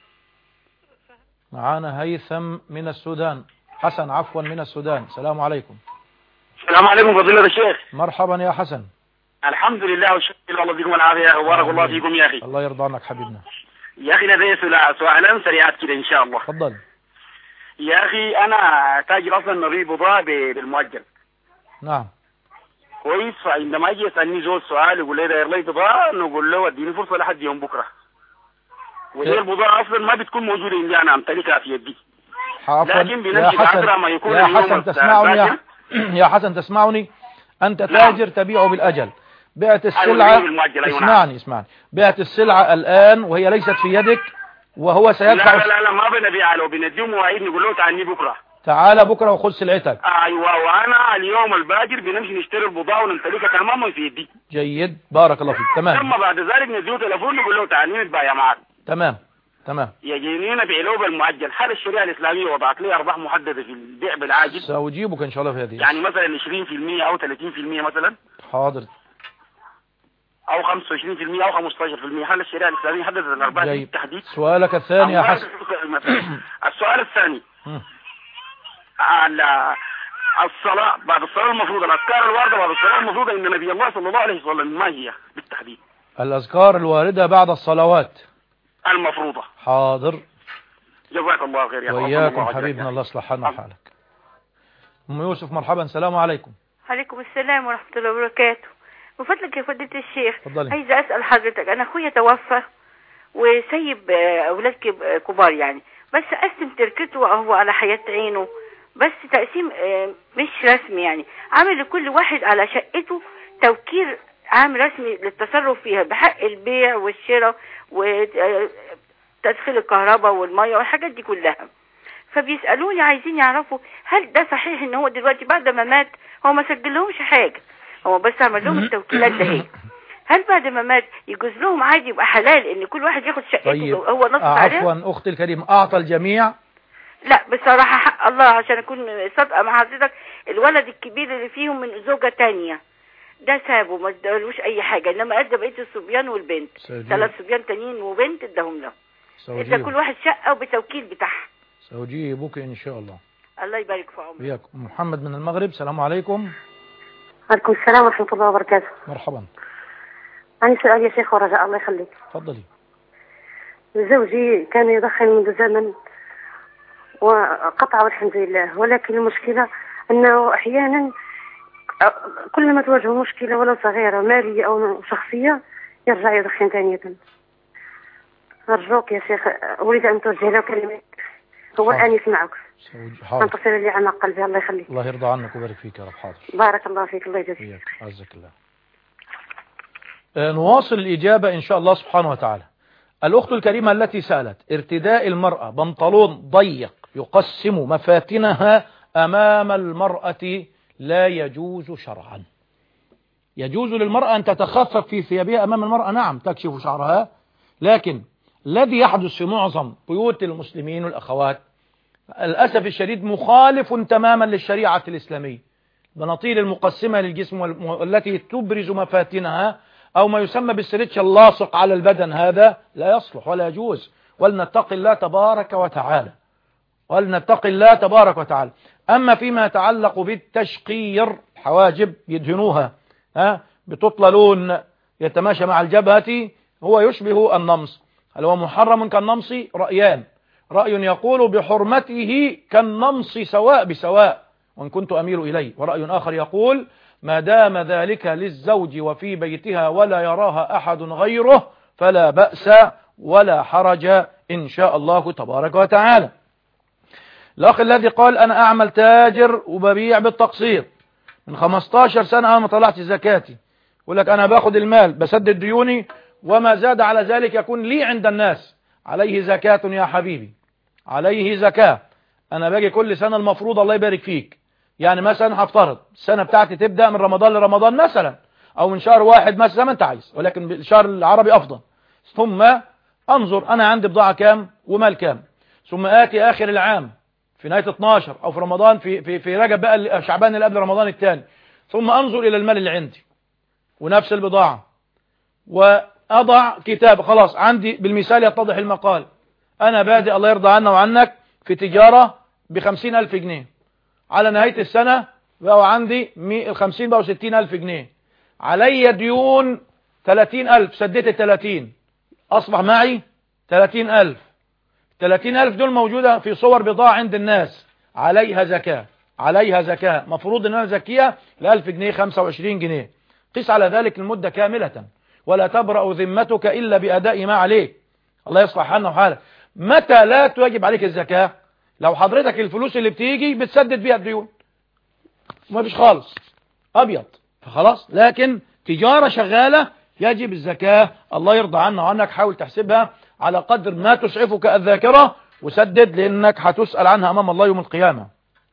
معانا هيثم من السودان. حسن عفوا من السودان. السلام عليكم. السلام عليكم فضيلة الشيخ. مرحبا يا حسن. الحمد لله والشكر لله، الله فيكم والعافية، وبارك الله فيكم يا أخي. الله يرضى عنك حبيبنا. يا أخي لدي سؤالان سريعات كده إن شاء الله. تفضل. يا أخي أنا تاجر أصلا نبيع بضاعة بالمؤجل. نعم. كويس. فعندما يجي يسألني زول سؤال يقول لي داير لي بضاعة، نقول له اديني فرصة لحد يوم بكرة. وهي البضاعة أصلا ما بتكون موجودة عندي، أنا أمتلكها في يدي. لكن يا حسن ما يكون يا حسن تسمعني يا, يا حسن تسمعني. أنت تاجر تبيع بالأجل. بعت السلعة. اسمعني اسمعني. بعت السلعة الآن وهي ليست في يدك، وهو سيدفع. لا لا لا ما بنبيع له، بنديه مواعيد نقول له تعالي بكرة. تعال بكرة وخذ سلعتك. أيوة. وأنا اليوم الباجر بنمشي نشتري البضاعة ونمتلكها تماما في يدي. جيد بارك الله فيك. تمام. ثم بعد ذلك نديه تليفون نقول له تعالي نتبايع معك. تمام تمام. يجيني نبيع له بالمؤجل. هل الشريعة الإسلامية وضعت لي أرباح محددة في البيع بالعاجل؟ سأجيبك إن شاء الله في هذه. يعني مثلا عشرين بالمئة أو ثلاثين بالمئة مثلا. حاضر. أو خمسة وعشرين بالمئة أو خمسة عشر بالمئة. هل الشريعة الإسلامية حددت الأرباح بالتحديد؟ سؤالك الثاني يا حسن. السؤال الثاني الصلاة بعد الصلاة المفروضة، الأذكار الواردة بعد الصلاة المفروضة إن نبي الله صلى الله عليه وسلم ما هي بالتحديد؟ الأذكار الواردة بعد الصلوات المفروضة. حاضر. جزاك الله خير يا أخي. وإياكم حبيبنا، الله يصلح حالنا وحالك. أم يوسف مرحبا، السلام عليكم. عليكم السلام ورحمة الله وبركاته. من فضلك يا فضيلة الشيخ، اتفضلي. عايزة أسأل حضرتك، أنا أخويا توفى وسيب أولاد كبار يعني، بس قسم تركته وهو على حياة عينه، بس تقسيم مش رسمي يعني، عامل لكل واحد على شقته توكيل عام رسمي للتصرف فيها بحق البيع والشراء وتدخل الكهرباء والمية والحاجات دي كلها. فبيسألوني عايزين يعرفوا هل ده صحيح ان هو دلوقتي بعد ما مات هو ما سجلهمش حاجة، هو بس عمل لهم التوكيلات ده هي، هل بعد ما مات يجوز لهم عادي يبقى حلال ان كل واحد ياخد شقته؟ طيب. هو نص عليها؟ عفوا أختي الكريمة، أعطى الجميع؟ لا بصراحة حق الله عشان أكون صادقة مع حضرتك، الولد الكبير اللي فيهم من زوجة تانية ده سابه ما ادالوش أي حاجة، إنما أدى بقية الصبيان والبنت، ثلاث صبيان تانيين وبنت اداهم له، ادى كل واحد شقة وبتوكيل بتاعها. سأجيبك إن شاء الله. الله يبارك في عمرك. وياكم. محمد من المغرب، السلام عليكم. عليكم السلام ورحمة الله وبركاته. مرحبا. عندي سؤال يا شيخ ورجاء الله يخليك. تفضلي. زوجي كان يدخن منذ زمن وقطع والحمد لله، ولكن المشكلة أنه أحيانا كل ما تواجهه مشكلة ولو صغيرة مالية أو شخصية يرجع يدخن ثانية. أرجوك يا شيخ، أريد أن توجه له كلمة، هو الآن يسمعك، أن تصل لي عن قلبي. الله يخليك. الله يرضى عنك ويبارك فيك يا رب. حاضر. بارك الله فيك، الله يجزيك. عزك الله. نواصل الإجابة إن شاء الله سبحانه وتعالى. الأخت الكريمة التي سألت، ارتداء المرأة بنطلون ضيق يقسم مفاتنها أمام المرأة لا يجوز شرعا. يجوز للمرأة أن تتخفف في ثيابها أمام المرأة، نعم تكشف شعرها، لكن الذي يحدث في معظم بيوت المسلمين والأخوات للأسف الشديد مخالف تماما للشريعة الإسلامية. بناطيل المقسمة للجسم والتي تبرز مفاتنها أو ما يسمى بالستريتش اللاصق على البدن، هذا لا يصلح ولا يجوز. ولنتق الله تبارك وتعالى، ولنتق الله تبارك وتعالى. أما فيما يتعلق بالتشقير، حواجب يدهنوها ها بتطلى لون يتماشى مع الجبهة، هو يشبه النمص. هل هو محرم كالنمص؟ رأيان، رأي يقول بحرمته كالنمص سواء بسواء وإن كنت أميل إليه، ورأي آخر يقول ما دام ذلك للزوج وفي بيتها ولا يراها أحد غيره فلا بأس ولا حرج إن شاء الله تبارك وتعالى. الأخ الذي قال أنا أعمل تاجر وببيع بالتقسيط من خمستاشر سنة أنا ما طلعت زكاتي، يقول لك أنا باخد المال بسدد ديوني وما زاد على ذلك يكون لي عند الناس. عليه زكاة يا حبيبي، عليه زكاة. أنا باجي كل سنة المفروض الله يبارك فيك، يعني مثلا هفترض السنة بتاعتي تبدأ من رمضان لرمضان مثلا، أو من شهر واحد مثلا ما أنت عايز، ولكن الشهر العربي أفضل. ثم أنظر أنا عندي بضاعة كام ومال كام، ثم آتي آخر العام في نهاية اتناشر أو في رمضان في في في رجب بقى شعبان اللي قبل رمضان الثاني، ثم أنظر إلى المال اللي عندي ونفس البضاعة وأضع كتاب. خلاص عندي بالمثال يتضح المقال، أنا بادئ الله يرضى عنا وعنك في تجارة بخمسين ألف جنيه، على نهاية السنة بقوا عندي الخمسين بقوا ستين ألف جنيه، علي ديون ثلاثين ألف، سديت الثلاثين أصبح معي ثلاثين ألف. ثلاثين ألف دول موجودة في صور بضاعة عند الناس، عليها زكاة، عليها زكاة مفروض أن أنا زكيها لألف جنيه خمسة وعشرين جنيه. قس على ذلك المدة كاملة ولا تبرأ ذمتك إلا بأداء ما عليك. الله يصلح حالنا وحالك. متى لا تواجب عليك الزكاة؟ لو حضرتك الفلوس اللي بتيجي بتسدد بيها الديون ما فيش خالص أبيض فخلاص، لكن تجارة شغالة يجب الزكاة. الله يرضى عنا وعنك، حاول تحسبها على قدر ما تسعفك الذاكرة وسدد، لأنك هتسأل عنها أمام الله يوم القيامة.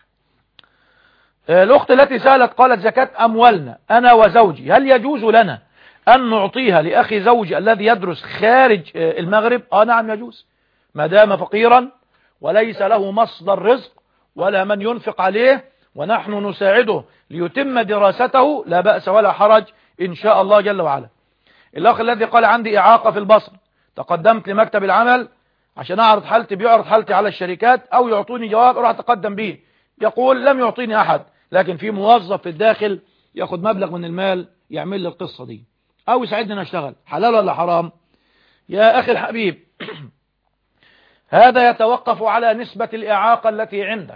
الأخت التي سألت قالت زكاة أموالنا أنا وزوجي هل يجوز لنا أن نعطيها لأخي زوجي الذي يدرس خارج المغرب؟ آه نعم يجوز، ما دام فقيرا وليس له مصدر رزق ولا من ينفق عليه ونحن نساعده ليتم دراسته، لا بأس ولا حرج إن شاء الله جل وعلا. الأخ الذي قال عندي إعاقة في البصر، تقدمت لمكتب العمل عشان أعرض حالتي، بيعرض حالتي على الشركات أو يعطوني جواب أروح أتقدم به، يقول لم يعطيني أحد، لكن في موظف في الداخل ياخد مبلغ من المال يعمل لي القصة دي أو يساعدني نشتغل. حلال ولا حرام؟ يا أخي الحبيب، هذا يتوقف على نسبة الإعاقة التي عندك.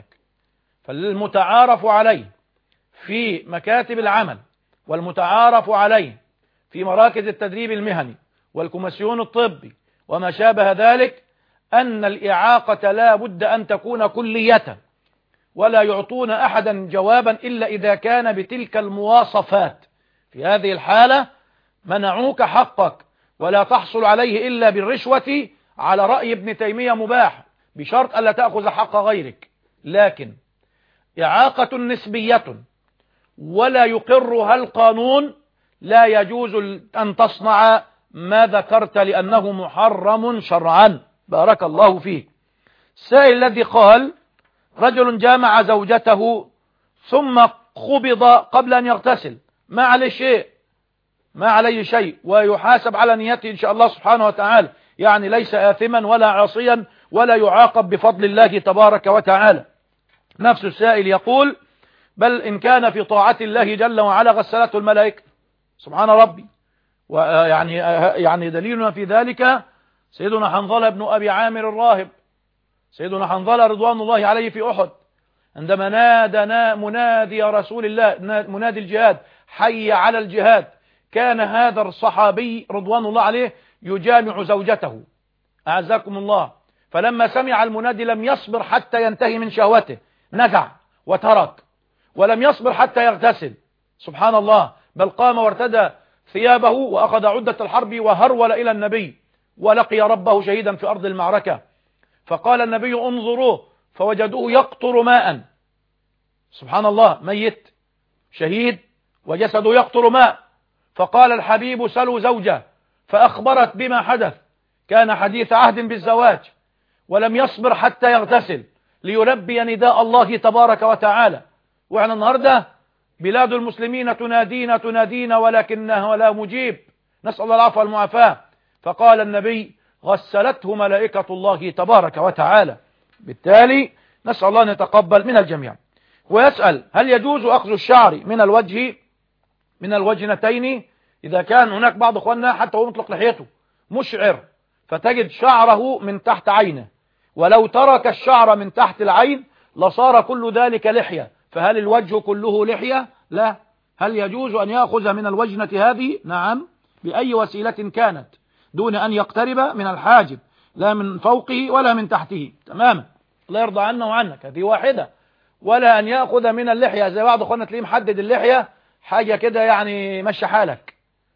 فالمتعارف عليه في مكاتب العمل والمتعارف عليه في مراكز التدريب المهني والكوميسيون الطبي وما شابه ذلك أن الإعاقة لا بد أن تكون كلية، ولا يعطون أحدا جوابا إلا إذا كان بتلك المواصفات. في هذه الحالة منعوك حقك، ولا تحصل عليه إلا بالرشوة على رأي ابن تيمية مباح بشرط ألا تأخذ حق غيرك. لكن إعاقة نسبية ولا يقرها القانون لا يجوز أن تصنع ما ذكرت لأنه محرم شرعا. بارك الله فيك. السائل الذي قال رجل جامع زوجته ثم قبض قبل أن يغتسل، ما عليه شيء ما عليه شيء ويحاسب على نيته إن شاء الله سبحانه وتعالى، يعني ليس آثما ولا عاصيا ولا يعاقب بفضل الله تبارك وتعالى. نفس السائل يقول بل إن كان في طاعة الله جل وعلا غسلته الملائكة. سبحان ربي. ويعني يعني دليلنا في ذلك سيدنا حنظلة بن أبي عامر الراهب، سيدنا حنظلة رضوان الله عليه في أحد عندما نادى منادي رسول الله منادي الجهاد حي على الجهاد، كان هذا الصحابي رضوان الله عليه يجامع زوجته أعزكم الله، فلما سمع المنادي لم يصبر حتى ينتهي من شهوته، نزع وترك، ولم يصبر حتى يغتسل. سبحان الله. بل قام وارتدى ثيابه وأخذ عدة الحرب وهرول إلى النبي ولقي ربه شهيدا في أرض المعركة. فقال النبي انظروه فوجدوه يقطر ماء. سبحان الله، ميت شهيد وجسده يقطر ماء. فقال الحبيب سلوا زوجه، فأخبرت بما حدث، كان حديث عهد بالزواج، ولم يصبر حتى يغتسل ليلبي نداء الله تبارك وتعالى. وعن النهاردة بلاد المسلمين تنادينا تنادينا ولكنها لا مجيب، نسأل الله العفو والمعافاة. فقال النبي غسلته ملائكة الله تبارك وتعالى. بالتالي نسأل الله أن يتقبل من الجميع. ويسأل هل يجوز أخذ الشعر من الوجه من الوجنتين إذا كان هناك بعض أخواننا حتى هو مطلق لحيته مشعر فتجد شعره من تحت عينه، ولو ترك الشعر من تحت العين لصار كل ذلك لحية، فهل الوجه كله لحية؟ لا. هل يجوز أن يأخذ من الوجنة هذه؟ نعم، بأي وسيلة كانت دون أن يقترب من الحاجب، لا من فوقه ولا من تحته. تماما، الله يرضى عنا وعنك. هذه واحدة. ولا أن يأخذ من اللحية زي بعض أخواننا تلاقيه محدد اللحية حاجة كده يعني مشي حالك،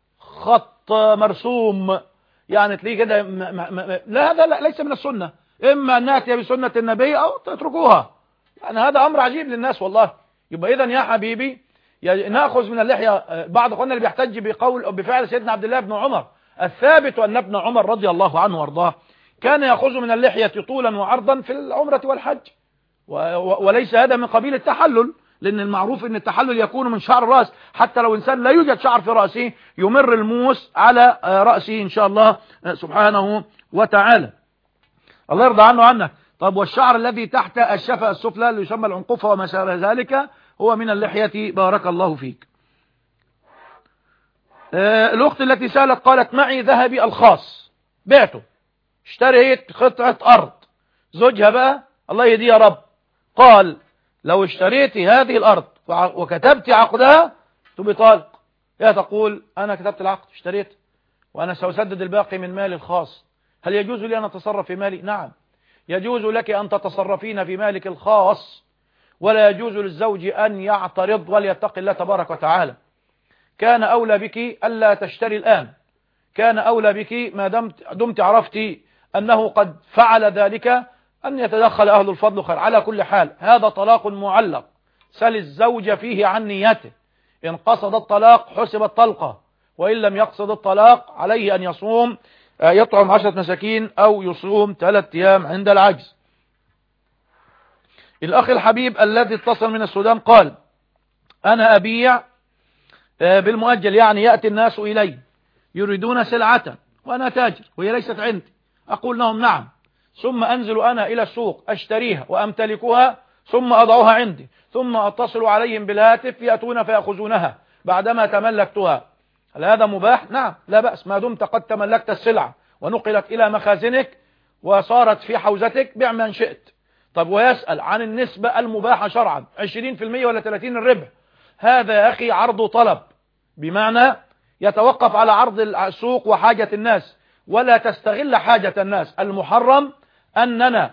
خط مرسوم يعني تلاقيه كده م... م... م... لا هذا لا ليس من السنة. إما أن نأتي بسنة النبي أو تتركوها. يعني هذا أمر عجيب للناس والله. يبقى إذن يا حبيبي نأخذ من اللحية. بعض أخواننا اللي بيحتج بقول أو بفعل سيدنا عبد الله بن عمر، الثابت أن ابن عمر رضي الله عنه وارضاه كان يأخذ من اللحية طولا وعرضا في العمرة والحج، و... و... وليس هذا من قبيل التحلل، لأن المعروف أن التحلل يكون من شعر الرأس، حتى لو إنسان لا يوجد شعر في رأسه يمر الموس على رأسه إن شاء الله سبحانه وتعالى. الله يرضى عنه عنك. طب والشعر الذي تحت الشفة السفلى اللي يسمى العنقفة وما شابه ذلك هو من اللحية. بارك الله فيك. آه الأخت التي سألت قالت معي ذهبي الخاص بعته، اشتريت قطعة أرض، زوجها بقى الله يهديه يا رب قال لو اشتريت هذه الأرض وكتبت عقدها تبقى طالق. هي تقول أنا كتبت العقد اشتريت وأنا سأسدد الباقي من مالي الخاص، هل يجوز لي أن أتصرف في مالي؟ نعم يجوز لك أن تتصرفين في مالك الخاص، ولا يجوز للزوج أن يعترض وليتق الله تبارك وتعالى. كان أولى بك ألا تشتري الآن، كان أولى بك ما دمت, دمت عرفتي أنه قد فعل ذلك أن يتدخل أهل الفضل خير. على كل حال هذا طلاق معلق، سل الزوج فيه عن نيته، إن قصد الطلاق حسب الطلقة، وإن لم يقصد الطلاق عليه أن يصوم يطعم عشرة مساكين أو يصوم ثلاثة أيام عند العجز. الأخ الحبيب الذي اتصل من السودان قال أنا أبيع بالمؤجل، يعني يأتي الناس إلي يريدون سلعة وأنا تاجر وهي ليست عندي، أقول لهم نعم، ثم أنزل أنا إلى السوق أشتريها وأمتلكها ثم أضعها عندي ثم أتصل عليهم بالهاتف يأتون فيأخذونها بعدما تملكتها. هل هذا مباح؟ نعم لا بأس ما دمت قد تملكت السلعة ونقلت إلى مخازنك وصارت في حوزتك بيع من شئت. طب ويسأل عن النسبة المباحة شرعا عشرين في المية ولا ثلاثين الربح. هذا يا أخي عرض طلب، بمعنى يتوقف على عرض السوق وحاجة الناس ولا تستغل حاجة الناس. المحرم أننا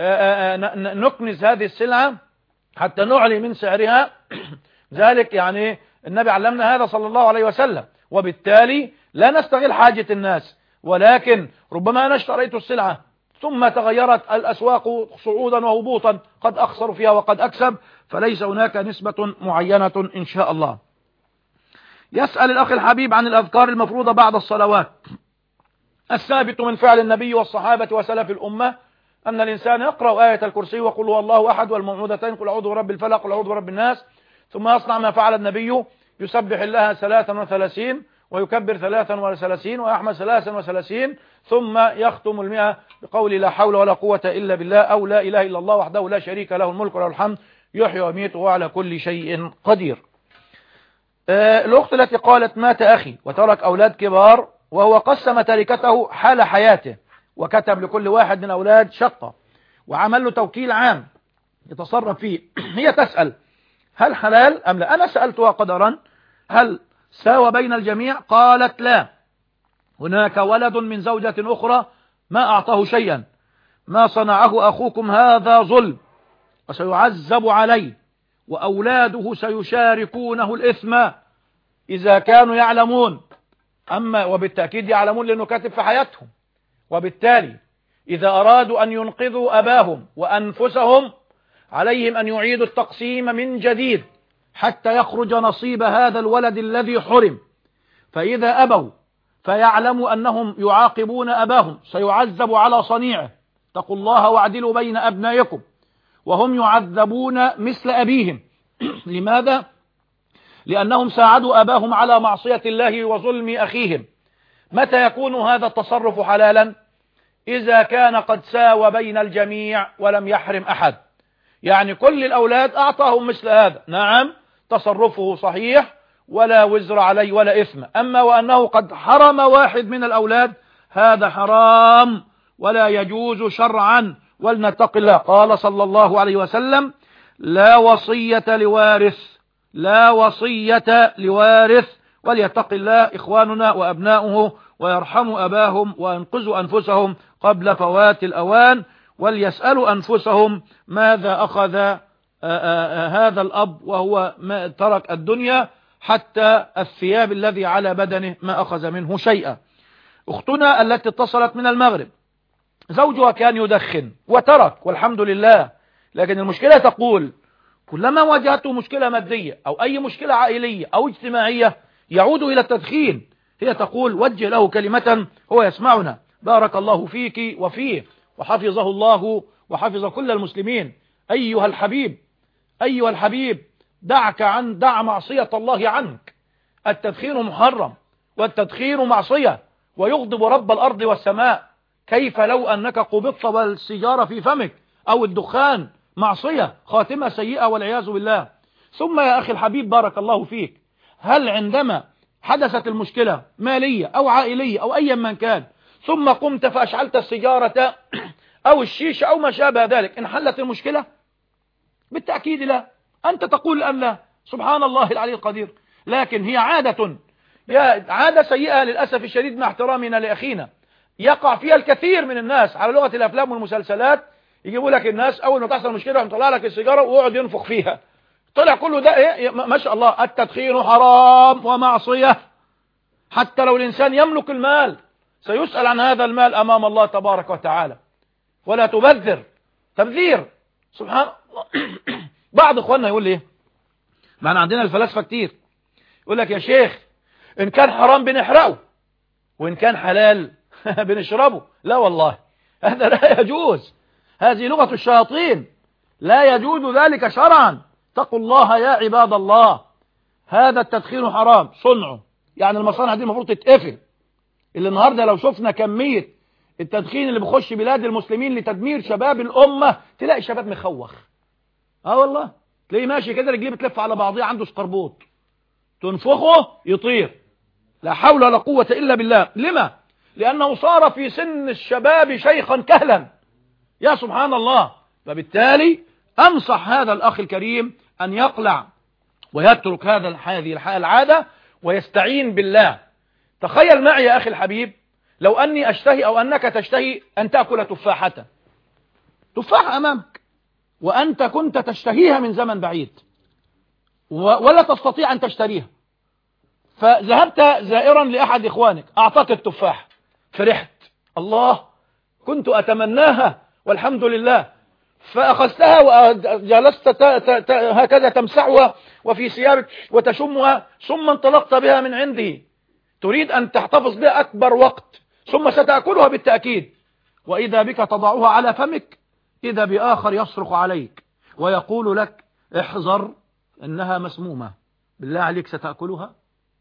نكنز هذه السلعة حتى نعلي من سعرها ذلك يعني النبي علمنا هذا صلى الله عليه وسلم، وبالتالي لا نستغل حاجة الناس. ولكن ربما أنا اشتريت السلعة ثم تغيرت الأسواق صعودا وهبوطا، قد أخسر فيها وقد أكسب، فليس هناك نسبة معينة إن شاء الله. يسأل الأخ الحبيب عن الأذكار المفروضة بعد الصلوات. الثابت من فعل النبي والصحابة وسلف الأمة أن الإنسان يقرأ آية الكرسي وقل هو الله أحد والمعوذتين قل أعوذ برب الفلق قل أعوذ برب الناس، ثم يصنع ما فعل النبي، يسبح الله ثلاثا وثلاثين ويكبر ثلاثا وثلاثين ويحمد ثلاثا وثلاثين، ثم يختم المئة بقول لا حول ولا قوة إلا بالله أو لا إله إلا الله وحده لا شريك له الملك وله الحمد يحيي ويميت وعلى كل شيء قدير. آه الأخت التي قالت مات أخي وترك أولاد كبار وهو قسم تركته حال حياته وكتب لكل واحد من أولاد شقة وعمل له توكيل عام يتصرف فيه. هي تسأل هل حلال أم لا؟ أنا سألتها قدرا هل ساوى بين الجميع؟ قالت لا، هناك ولد من زوجة أخرى ما أعطاه شيئا، ما صنعه أخوكم هذا ظلم وسيعذب عليه وأولاده سيشاركونه الإثم إذا كانوا يعلمون. أما وبالتأكيد يعلمون لأنه كاتب في حياتهم، وبالتالي إذا أرادوا أن ينقذوا أباهم وأنفسهم عليهم أن يعيدوا التقسيم من جديد حتى يخرج نصيب هذا الولد الذي حرم. فإذا أبوا فيعلموا أنهم يعاقبون أباهم سيعذب على صنيعه، اتقوا الله واعدلوا بين أبنائكم، وهم يعذبون مثل أبيهم. لماذا؟ لأنهم ساعدوا أباهم على معصية الله وظلم أخيهم. متى يكون هذا التصرف حلالا؟ إذا كان قد ساوى بين الجميع ولم يحرم أحد، يعني كل الأولاد أعطاهم مثل هذا، نعم تصرفه صحيح ولا وزر عليه ولا إثم. أما وأنه قد حرم واحد من الأولاد هذا حرام ولا يجوز شرعا، ولنتق الله. قال صلى الله عليه وسلم لا وصية لوارث، لا وصية لوارث، وليتق الله إخواننا وأبناؤه ويرحموا أباهم وينقذوا أنفسهم قبل فوات الأوان، وليسألوا أنفسهم ماذا أخذ آآ آآ هذا الأب وهو ما ترك الدنيا حتى الثياب الذي على بدنه ما أخذ منه شيئا. أختنا التي اتصلت من المغرب زوجها كان يدخن وترك والحمد لله، لكن المشكلة تقول كلما واجهته مشكلة مادية أو أي مشكلة عائلية أو اجتماعية يعود إلى التدخين. هي تقول وجه له كلمة هو يسمعنا، بارك الله فيك وفيه وحفظه الله وحفظ كل المسلمين. أيها الحبيب أيها الحبيب دعك عن دع معصية الله عنك. التدخين محرم والتدخين معصية ويغضب رب الأرض والسماء. كيف لو أنك قبضت والسيجارة في فمك أو الدخان؟ معصية خاتمة سيئة والعياذ بالله. ثم يا أخي الحبيب بارك الله فيك، هل عندما حدثت المشكلة مالية أو عائلية أو أيا من كان ثم قمت فأشعلت السيجارة أو الشيشة أو ما شابه ذلك انحلت المشكلة؟ بالتأكيد لا. أنت تقول أم لا؟ سبحان الله العلي القدير. لكن هي عادة يا عادة سيئة للأسف الشديد مع احترامنا لأخينا يقع فيها الكثير من الناس على لغة الأفلام والمسلسلات. يجيبوا لك الناس أول ما تحصل مشكلة يطلع لك السيجارة ويقعد ينفخ فيها، طلع كله ده إيه؟ ما شاء الله. التدخين حرام ومعصية، حتى لو الإنسان يملك المال سيسأل عن هذا المال أمام الله تبارك وتعالى. ولا تبذر تبذير سبحان الله. بعض إخواننا يقول لي معنا عندنا الفلاسفة كتير يقول لك يا شيخ إن كان حرام بنحرقه وإن كان حلال بنشربه. لا والله هذا لا يجوز، هذه لغة الشياطين، لا يجوز ذلك شرعا. اتقوا الله يا عباد الله. هذا التدخين حرام صنعه، يعني المصانع دي المفروض تتقفل. اللي النهاردة لو شفنا كمية التدخين اللي بيخش بلاد المسلمين لتدمير شباب الأمة تلاقي شباب مخوخ اه والله تلاقيه ماشي كده رجليه بتلف على بعضيها، عنده سقربوط تنفخه يطير. لا حول ولا قوة إلا بالله. لما؟ لأنه صار في سن الشباب شيخا كهلا. يا سبحان الله. فبالتالي أنصح هذا الأخ الكريم أن يقلع ويترك هذا هذه العادة ويستعين بالله. تخيل معي يا أخي الحبيب لو أني أشتهي أو أنك تشتهي أن تأكل تفاحة، تفاحة أمامك وأنت كنت تشتهيها من زمن بعيد ولا تستطيع أن تشتريها، فذهبت زائرا لأحد إخوانك أعطاك التفاح، فرحت، الله كنت أتمناها والحمد لله، فأخذتها وجلست هكذا تمسحها وفي ثيابك وتشمها، ثم انطلقت بها من عنده تريد أن تحتفظ بها أكبر وقت، ثم ستأكلها بالتأكيد، وإذا بك تضعها على فمك إذا بآخر يصرخ عليك ويقول لك احذر إنها مسمومة، بالله عليك ستأكلها؟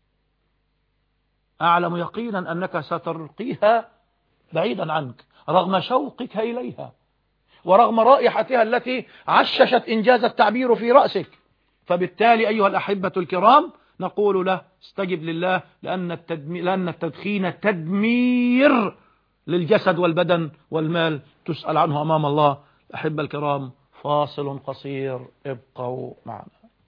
أعلم يقينا أنك سترقيها بعيدا عنك رغم شوقك إليها ورغم رائحتها التي عششت إنجاز التعبير في رأسك. فبالتالي أيها الأحبة الكرام نقول له استجب لله، لأن, التدمي... لأن التدخين تدمير للجسد والبدن والمال تسأل عنه أمام الله. أحب الكرام فاصل قصير ابقوا معنا.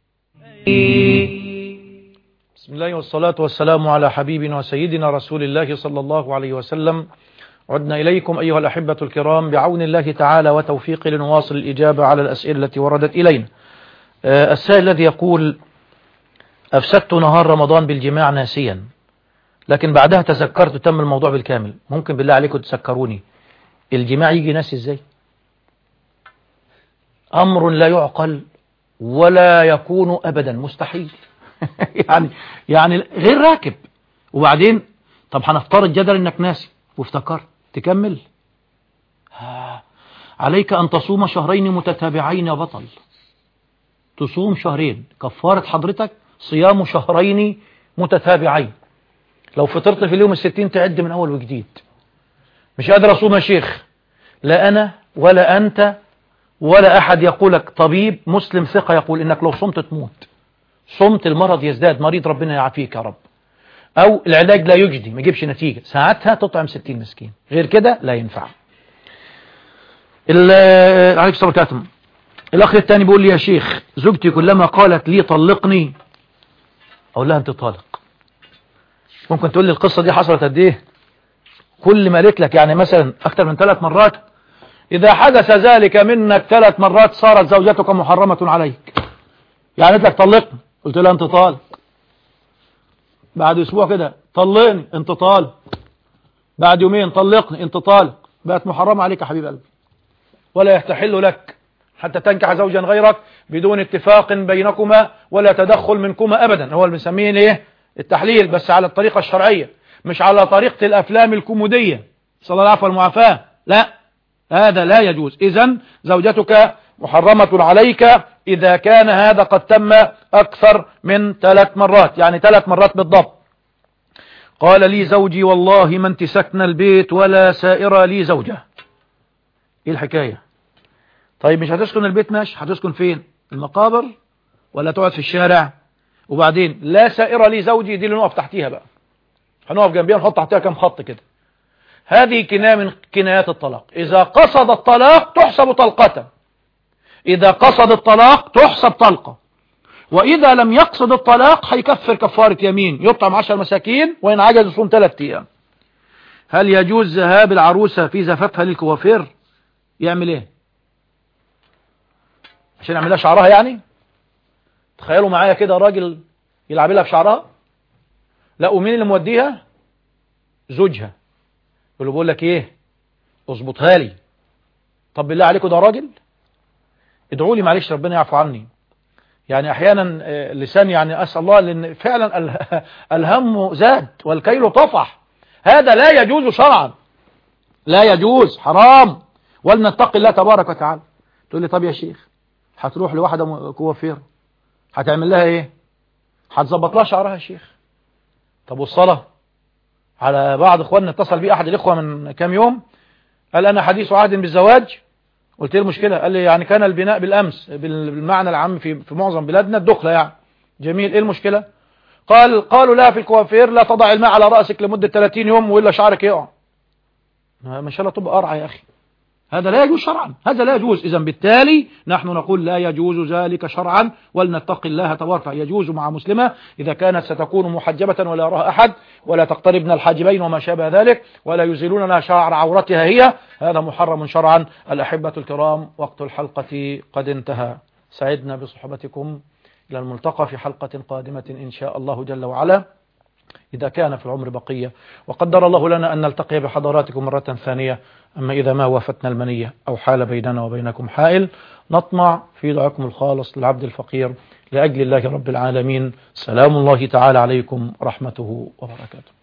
بسم الله والصلاة والسلام على حبيبنا وسيدنا رسول الله صلى الله عليه وسلم. عدنا إليكم أيها الأحبة الكرام بعون الله تعالى وتوفيقه لنواصل الإجابة على الأسئلة التي وردت إلينا. السائل الذي يقول أفسدت نهار رمضان بالجماع ناسيا، لكن بعدها تذكرت تم الموضوع بالكامل، ممكن بالله عليكم تذكروني الجماع يجي ناسي إزاي؟ أمر لا يعقل ولا يكون أبدا، مستحيل. يعني يعني غير راكب. وبعدين طب هنفترض جدل انك ناسي وافتكرت تكمل، ها. عليك ان تصوم شهرين متتابعين يا بطل، تصوم شهرين، كفارة حضرتك صيام شهرين متتابعين. لو فطرت في اليوم الستين تعد من اول وجديد. مش قادر اصوم يا شيخ، لا انا ولا انت ولا احد يقولك، طبيب مسلم ثقة يقول انك لو صمت تموت، صمت المرض يزداد، مريض ربنا يعافيك يا رب، او العلاج لا يجدي ما يجيبش نتيجة، ساعتها تطعم ستين مسكين، غير كده لا ينفع. عليك الصلاة والسلام. الاخ الثاني بيقول لي يا شيخ زوجتي كلما قالت لي طلقني اقول لها انت طالق. ممكن تقول لي القصة دي حصلت قد ايه؟ كل ما قالت لك يعني مثلا اكتر من ثلاث مرات، اذا حدث ذلك منك ثلاث مرات صارت زوجتك محرمة عليك. يعني قالت لك طلقني قلت لها انت طالق، بعد اسبوع كده طلقني انت طالق، بعد يومين طلقني انت طالق، بقت محرمة عليك يا حبيب قلبي، ولا يستحل لك حتى تنكح زوجا غيرك بدون اتفاق بينكما ولا تدخل منكما ابدا. هو اللي بنسميه ايه؟ التحليل، بس على الطريقة الشرعية مش على طريقة الافلام الكوميدية، صلى الله العفو والمعافاة، لا هذا لا يجوز. اذن زوجتك محرمة عليك إذا كان هذا قد تم أكثر من ثلاث مرات، يعني ثلاث مرات بالضبط. قال لي زوجي والله ما انت سكن البيت ولا سائرة لي زوجة. ايه الحكاية؟ طيب مش هتسكن البيت ماشي، هتسكن فين؟ المقابر ولا تقعد في الشارع؟ وبعدين لا سائرة لي زوجي دي اللي نقف تحتيها بقى، هنقف جنبيها نحط تحتها كم خط كده. هذه كناية من كنايات الطلاق. إذا قصد الطلاق تحسب طلقة، إذا قصد الطلاق تحسب طلقة، وإذا لم يقصد الطلاق هيكفر كفارة يمين، يطعم عشر مساكين وإن عجز يصوم ثلاثة أيام. هل يجوز ذهاب العروسة في زفافها للكوافير؟ يعمل إيه؟ عشان يعملها شعرها يعني؟ تخيلوا معايا كده راجل يلعب لها في شعرها؟ لا، ومين اللي موديها؟ زوجها. يقول له بقول لك إيه؟ اظبطها لي. طب بالله عليكم ده راجل؟ ادعوا لي معلش ربنا يعفو عني. يعني احيانا اللسان يعني اسال الله، لان فعلا الهم زاد والكيل طفح. هذا لا يجوز شرعا، لا يجوز، حرام، ولنتقي الله تبارك وتعالى. تقول لي طب يا شيخ هتروح لواحده كوافير هتعمل لها ايه؟ هتظبط لها شعرها يا شيخ. طب والصلاه؟ على بعض اخواننا اتصل بي احد الاخوه من كام يوم قال انا حديث عهد بالزواج قلت له المشكلة؟ قال لي يعني كان البناء بالأمس بالمعنى العام في في معظم بلادنا الدخلة يعني. جميل، ايه المشكلة؟ قال قالوا لا في الكوافير لا تضع الماء على رأسك لمدة ثلاثين يوم وإلا شعرك يقع. ما شاء الله تبقى قرعة يا أخي، هذا لا يجوز شرعا، هذا لا يجوز. إذا بالتالي نحن نقول لا يجوز ذلك شرعا، ولنتقي الله تبارك. يجوز مع مسلمة إذا كانت ستكون محجبة ولا يراها أحد، ولا تقتربن الحاجبين وما شابه ذلك، ولا يزيلون لها شعر عورتها هي، هذا محرم شرعا. الأحبة الكرام، وقت الحلقة قد انتهى. سعدنا بصحبتكم، إلى الملتقى في حلقة قادمة إن شاء الله جل وعلا، إذا كان في العمر بقية، وقدر الله لنا أن نلتقي بحضراتكم مرة ثانية. أما إذا ما وافتنا المنية أو حال بيننا وبينكم حائل، نطمع في دعاءكم الخالص للعبد الفقير لأجل الله رب العالمين. سلام الله تعالى عليكم ورحمته وبركاته.